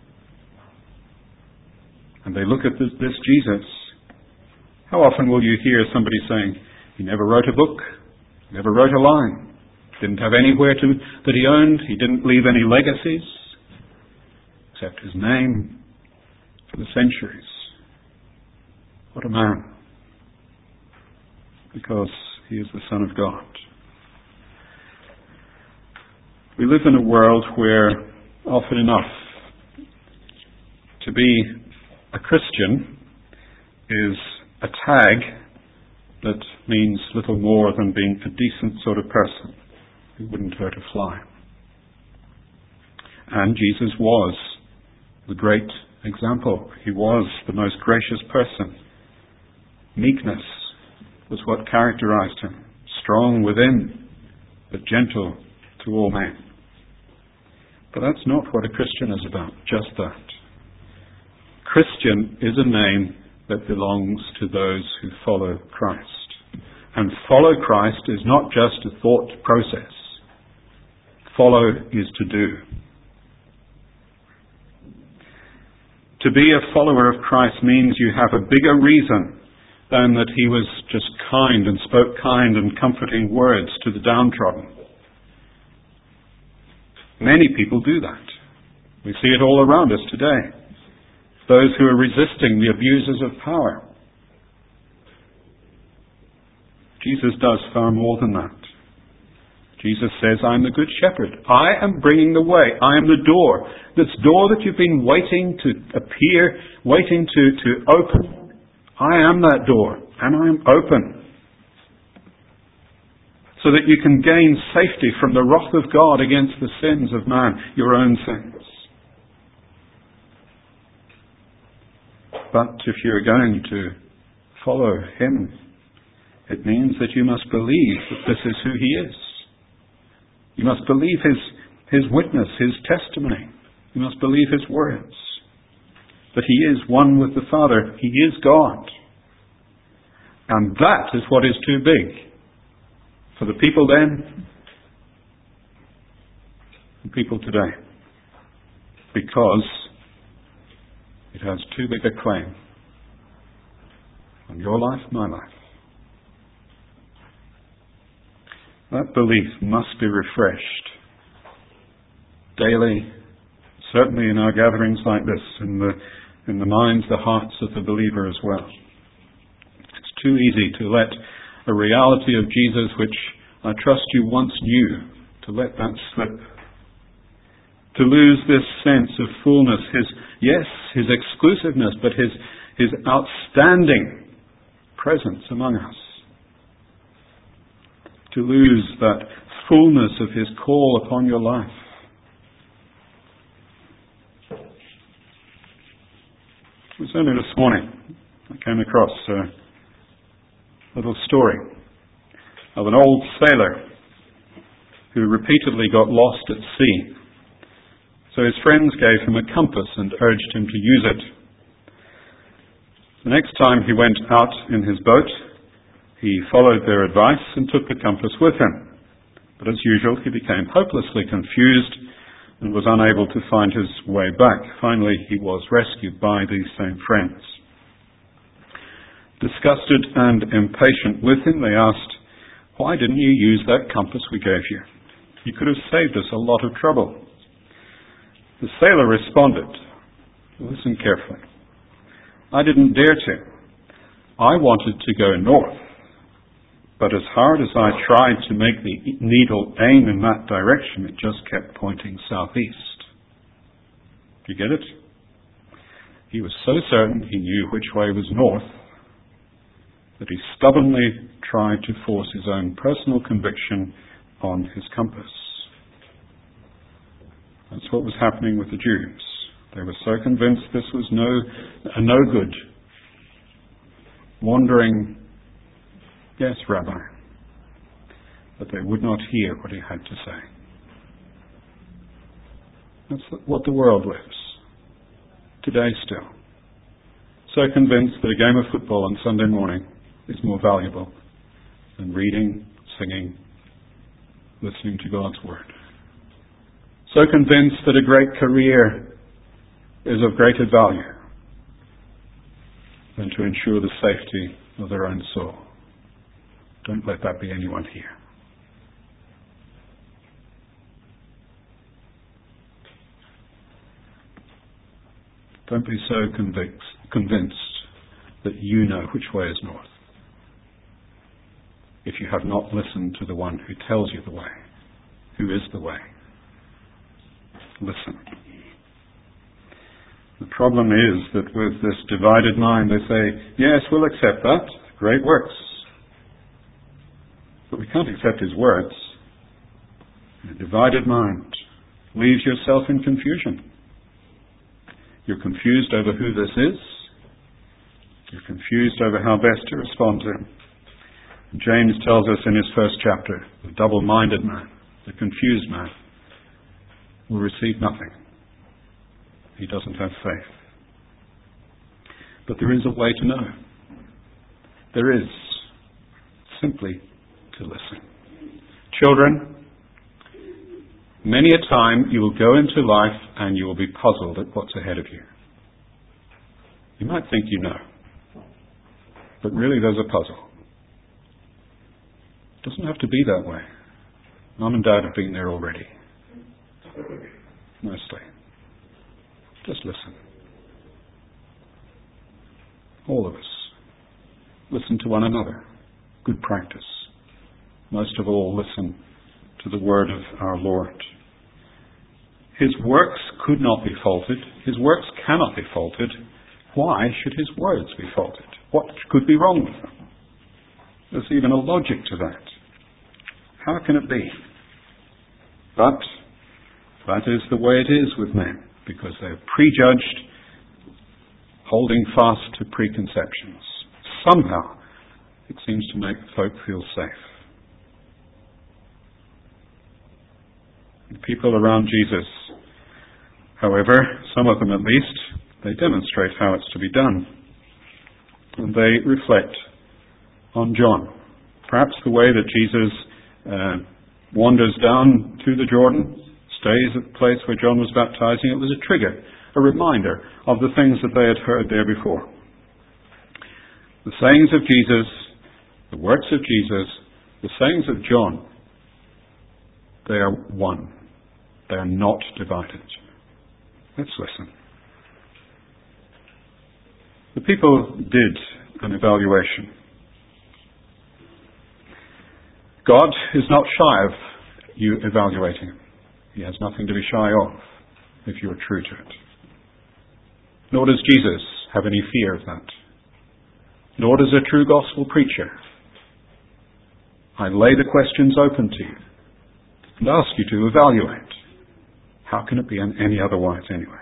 And they look at this Jesus. How often will you hear somebody saying, he never wrote a book, never wrote a line, didn't have anywhere that he owned, he didn't leave any legacies, except his name for the centuries. What a man. Because he is the Son of God. We live in a world where often enough to be a Christian is a tag that means little more than being a decent sort of person who wouldn't hurt a fly. And Jesus was the great example. He was the most gracious person. Meekness was what characterized him. Strong within, but gentle to all men. But that's not what a Christian is about, just that. Christian is a name that belongs to those who follow Christ. And follow Christ is not just a thought process. Follow is to do. To be a follower of Christ means you have a bigger reason than that he was just kind and spoke kind and comforting words to the downtrodden. Many people do that. We see it all around us today. Those who are resisting the abusers of power. Jesus does far more than that. Jesus says, I am the Good Shepherd. I am bringing the way. I am the door. This door that you've been waiting to appear, waiting to open. I am that door, and I am open. So that you can gain safety from the wrath of God against the sins of man, your own sins. But if you're going to follow him, it means that you must believe that this is who he is. You must believe his witness, his testimony. You must believe his words. That he is one with the Father. He is God. And that is what is too big. For the people then, and people today. Because it has too big a claim on your life, my life. That belief must be refreshed daily, certainly in our gatherings like this, in the minds, the hearts of the believer as well. It's too easy to let a reality of Jesus, which I trust you once knew, to let that slip. To lose this sense of fullness, his exclusiveness, but his outstanding presence among us. To lose that fullness of his call upon your life. It was only this morning I came across a little story of an old sailor who repeatedly got lost at sea. So his friends gave him a compass and urged him to use it. The next time he went out in his boat, he followed their advice and took the compass with him. But as usual, he became hopelessly confused and was unable to find his way back. Finally, he was rescued by these same friends. Disgusted and impatient with him, they asked, "Why didn't you use that compass we gave you? You could have saved us a lot of trouble." The sailor responded, "Listen carefully. I didn't dare to. I wanted to go north. But as hard as I tried to make the needle aim in that direction, it just kept pointing southeast." Do you get it? He was so certain he knew which way was north that he stubbornly tried to force his own personal conviction on his compass. That's what was happening with the Jews. They were so convinced this was no good. Wandering, "Yes, Rabbi," but they would not hear what he had to say. That's what the world lives today still. So convinced that a game of football on Sunday morning is more valuable than reading, singing, listening to God's Word. So convinced that a great career is of greater value than to ensure the safety of their own soul. Don't let that be anyone here. Don't be so convinced that you know which way is north, if you have not listened to the one who tells you the way, who is the way. Listen. The problem is that with this divided mind, they say, "Yes, we'll accept that. Great works." But we can't accept his words. A divided mind leaves yourself in confusion. You're confused over who this is. You're confused over how best to respond to him. James tells us in his first chapter, the double-minded man, the confused man, will receive nothing. He doesn't have faith. But there is a way to know. There is. Simply to listen. Children, many a time you will go into life and you will be puzzled at what's ahead of you. You might think you know, but really there's a puzzle. It doesn't have to be that way. Mum and Dad have been there already. Mostly. Just listen. All of us. Listen to one another. Good practice. Most of all, listen to the word of our Lord. His works could not be faulted. His works cannot be faulted. Why should his words be faulted? What could be wrong with them? There's even a logic to that. How can it be? But that is the way it is with men, because they're prejudged, holding fast to preconceptions. Somehow, it seems to make folk feel safe. The people around Jesus, however, some of them at least, they demonstrate how it's to be done. And they reflect on John. Perhaps the way that Jesus wanders down to the Jordan, stays at the place where John was baptizing, it was a trigger, a reminder of the things that they had heard there before. The sayings of Jesus, the works of Jesus, the sayings of John, they are one. They are not divided. Let's listen. The people did an evaluation. God is not shy of you evaluating him. He has nothing to be shy of if you are true to it. Nor does Jesus have any fear of that. Nor does a true gospel preacher. I lay the questions open to you and ask you to evaluate. How can it be any otherwise anyway?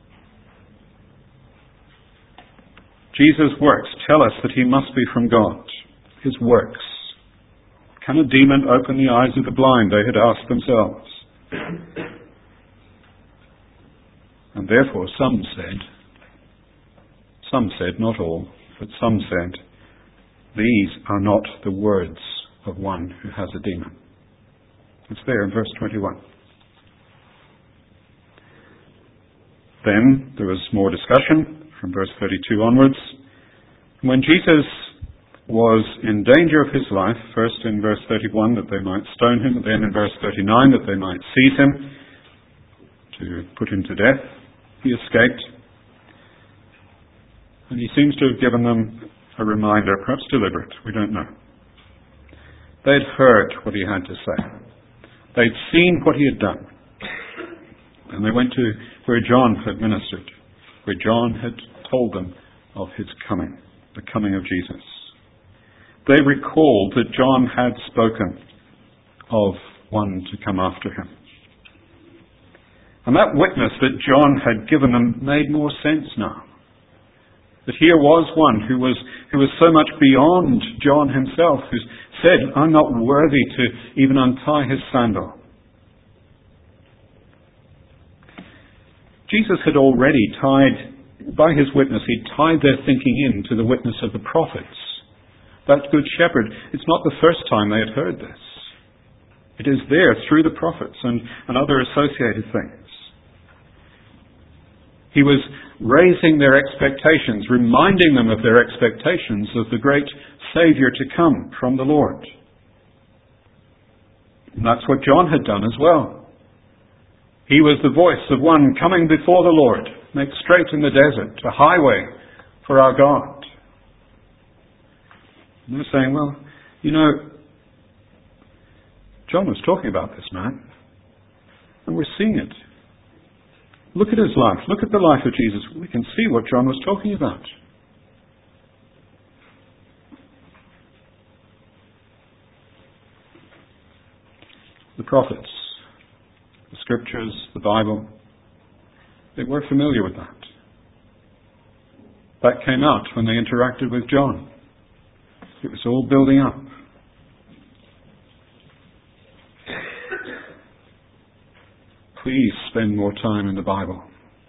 Jesus' works tell us that he must be from God. His works. Can a demon open the eyes of the blind? They had asked themselves. And therefore some said, not all, but some said, these are not the words of one who has a demon. It's there in verse 21. Then there was more discussion from verse 32 onwards. When Jesus was in danger of his life, first in verse 31 that they might stone him, then in verse 39 that they might seize him to put him to death, he escaped. And he seems to have given them a reminder, perhaps deliberate, we don't know. They'd heard what he had to say. They'd seen what he had done. And they went to where John had ministered, where John had told them of his coming, the coming of Jesus. They recalled that John had spoken of one to come after him. And that witness that John had given them made more sense now. That here was one who was so much beyond John himself, who said, I'm not worthy to even untie his sandal. Jesus had already by his witness, he'd tied their thinking in to the witness of the prophets. That good shepherd, it's not the first time they had heard this. It is there through the prophets and other associated things. He was raising their expectations, reminding them of their expectations of the great Saviour to come from the Lord. And that's what John had done as well. He was the voice of one coming before the Lord, make straight in the desert a highway for our God. And they're saying, well, John was talking about this man, and we're seeing it. Look at his life. Look at the life of Jesus. We can see what John was talking about. The prophets, the scriptures, the Bible, they were familiar with that. That came out when they interacted with John. It was all building up. Please spend more time in the Bible.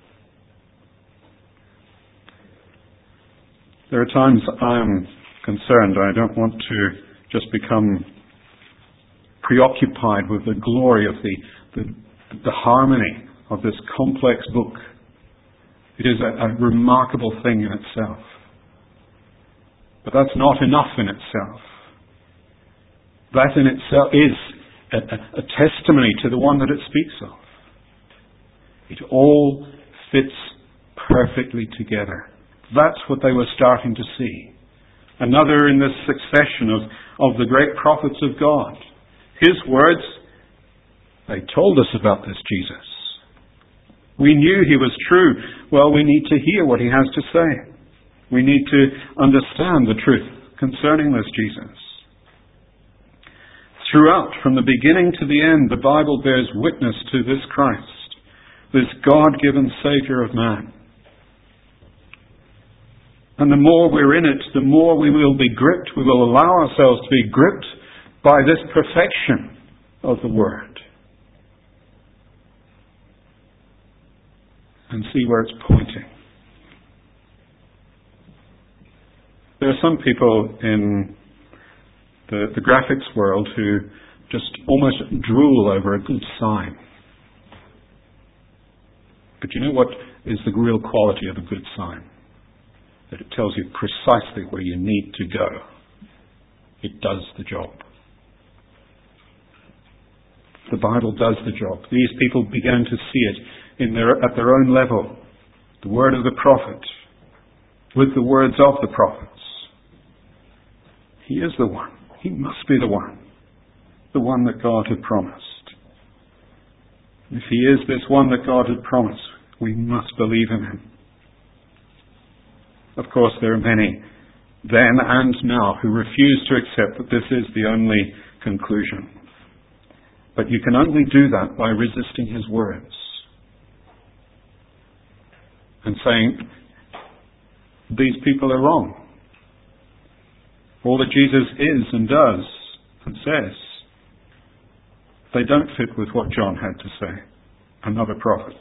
There are times I'm concerned. I don't want to just become preoccupied with the glory of the harmony of this complex book. It is a remarkable thing in itself. But that's not enough in itself. That in itself is a testimony to the one that it speaks of. It all fits perfectly together. That's what they were starting to see. Another in this succession of the great prophets of God. His words, they told us about this Jesus. We knew he was true. Well, we need to hear what he has to say. We need to understand the truth concerning this Jesus. Throughout, from the beginning to the end, the Bible bears witness to this Christ, this God-given Saviour of man. And the more we're in it, the more we will be gripped. We will allow ourselves to be gripped by this perfection of the Word. And see where it's pointing. There are some people in the graphics world who just almost drool over a good sign. But you know what is the real quality of a good sign? That it tells you precisely where you need to go. It does the job. The Bible does the job. These people began to see it at their own level, the word of the prophet, with the words of the prophets. He is the one. He must be the one that God had promised. If he is this one that God had promised, we must believe in him. Of course, there are many then and now who refuse to accept that this is the only conclusion. But you can only do that by resisting his words and saying, these people are wrong. All that Jesus is and does and says, they don't fit with what John had to say, another prophet.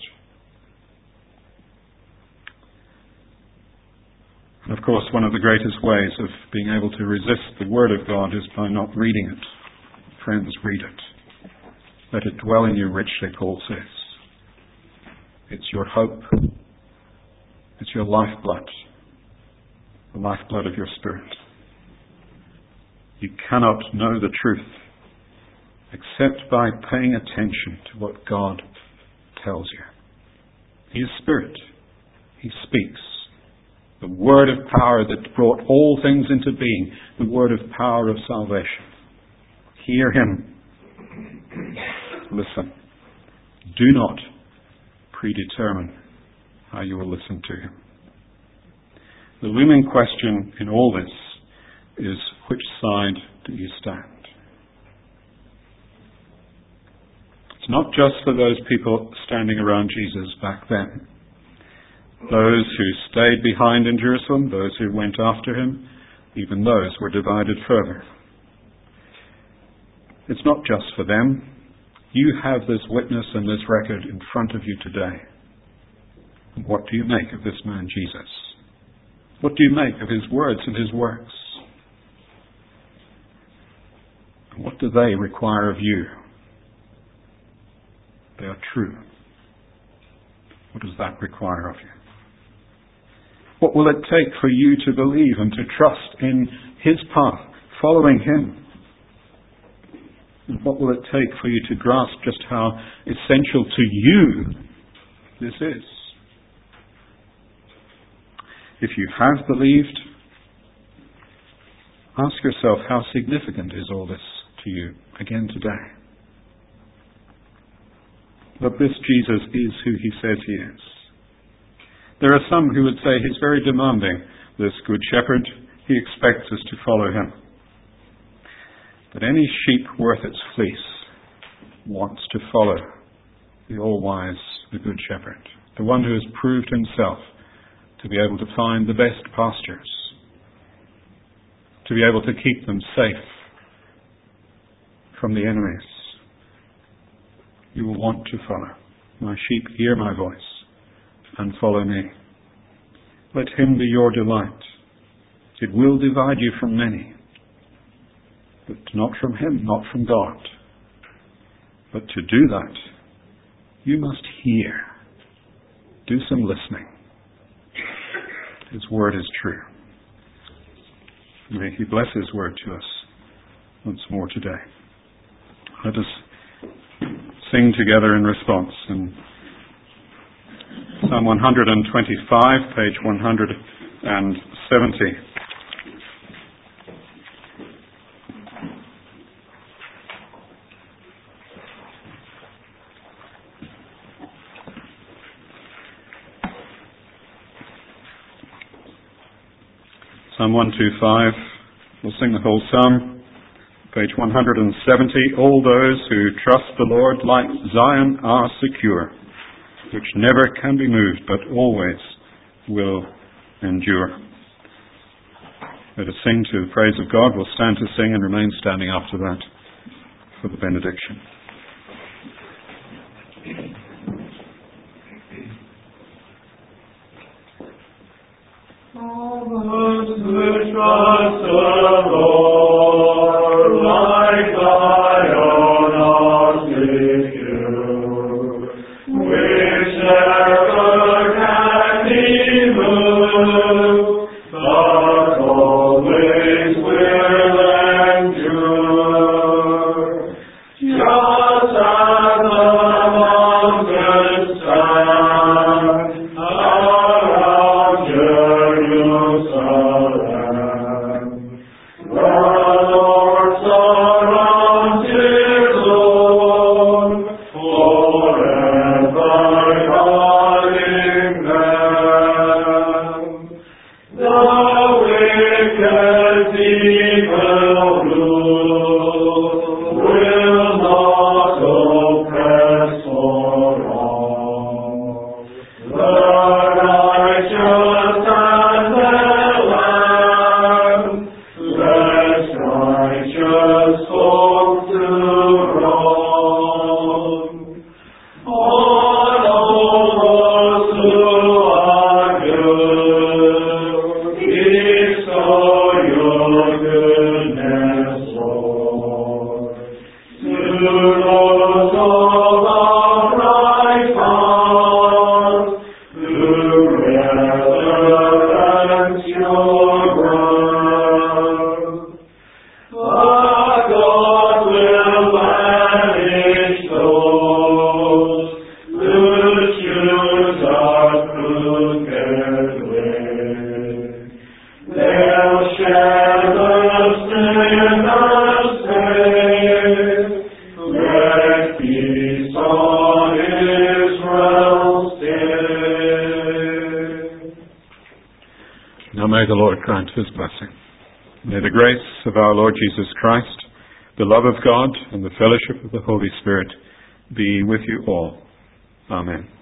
And of course, one of the greatest ways of being able to resist the Word of God is by not reading it. Friends, read it. Let it dwell in you richly, Paul says. It's your hope. It's your lifeblood. The lifeblood of your spirit. You cannot know the truth except by paying attention to what God tells you. He is Spirit. He speaks. The word of power that brought all things into being. The word of power of salvation. Hear him. Listen. Do not predetermine how you will listen to him. The looming question in all this is, which side do you stand? It's not just for those people standing around Jesus back then. Those who stayed behind in Jerusalem, those who went after him, even those were divided further. It's not just for them. You have this witness and this record in front of you today. And what do you make of this man Jesus? What do you make of his words and his works? And what do they require of you? They are true. What does that require of you? What will it take for you to believe and to trust in his path, following him? And what will it take for you to grasp just how essential to you this is? If you have believed, ask yourself, how significant is all this to you again today? That this Jesus is who he says he is. There are some who would say he's very demanding, this good shepherd. He expects us to follow him. But any sheep worth its fleece wants to follow the all-wise, the good shepherd, the one who has proved himself to be able to find the best pastures, to be able to keep them safe from the enemies. You will want to follow. My sheep hear my voice and follow me. Let him be your delight. It will divide you from many, but not from him, not from God. But to do that, you must hear. Do some listening. His word is true. May he bless his word to us once more today. Let us sing together in response. In Psalm 125, page 170. Psalm 125, we'll sing the whole psalm. Page 170, all those who trust the Lord like Zion are secure, which never can be moved, but always will endure. Let us sing to the praise of God. We'll stand to sing and remain standing after that for the benediction. Trust the Lord, like Zion are secure, whichever can be moved, but always will endure. Just as the mountains stand your growth. But God will banish those who choose our crooked way. They'll share the sinner's fate. Let peace on Israel stay. Now may the Lord grant his blessing. May the grace of our Lord Jesus Christ, the love of God, and the fellowship of the Holy Spirit be with you all. Amen.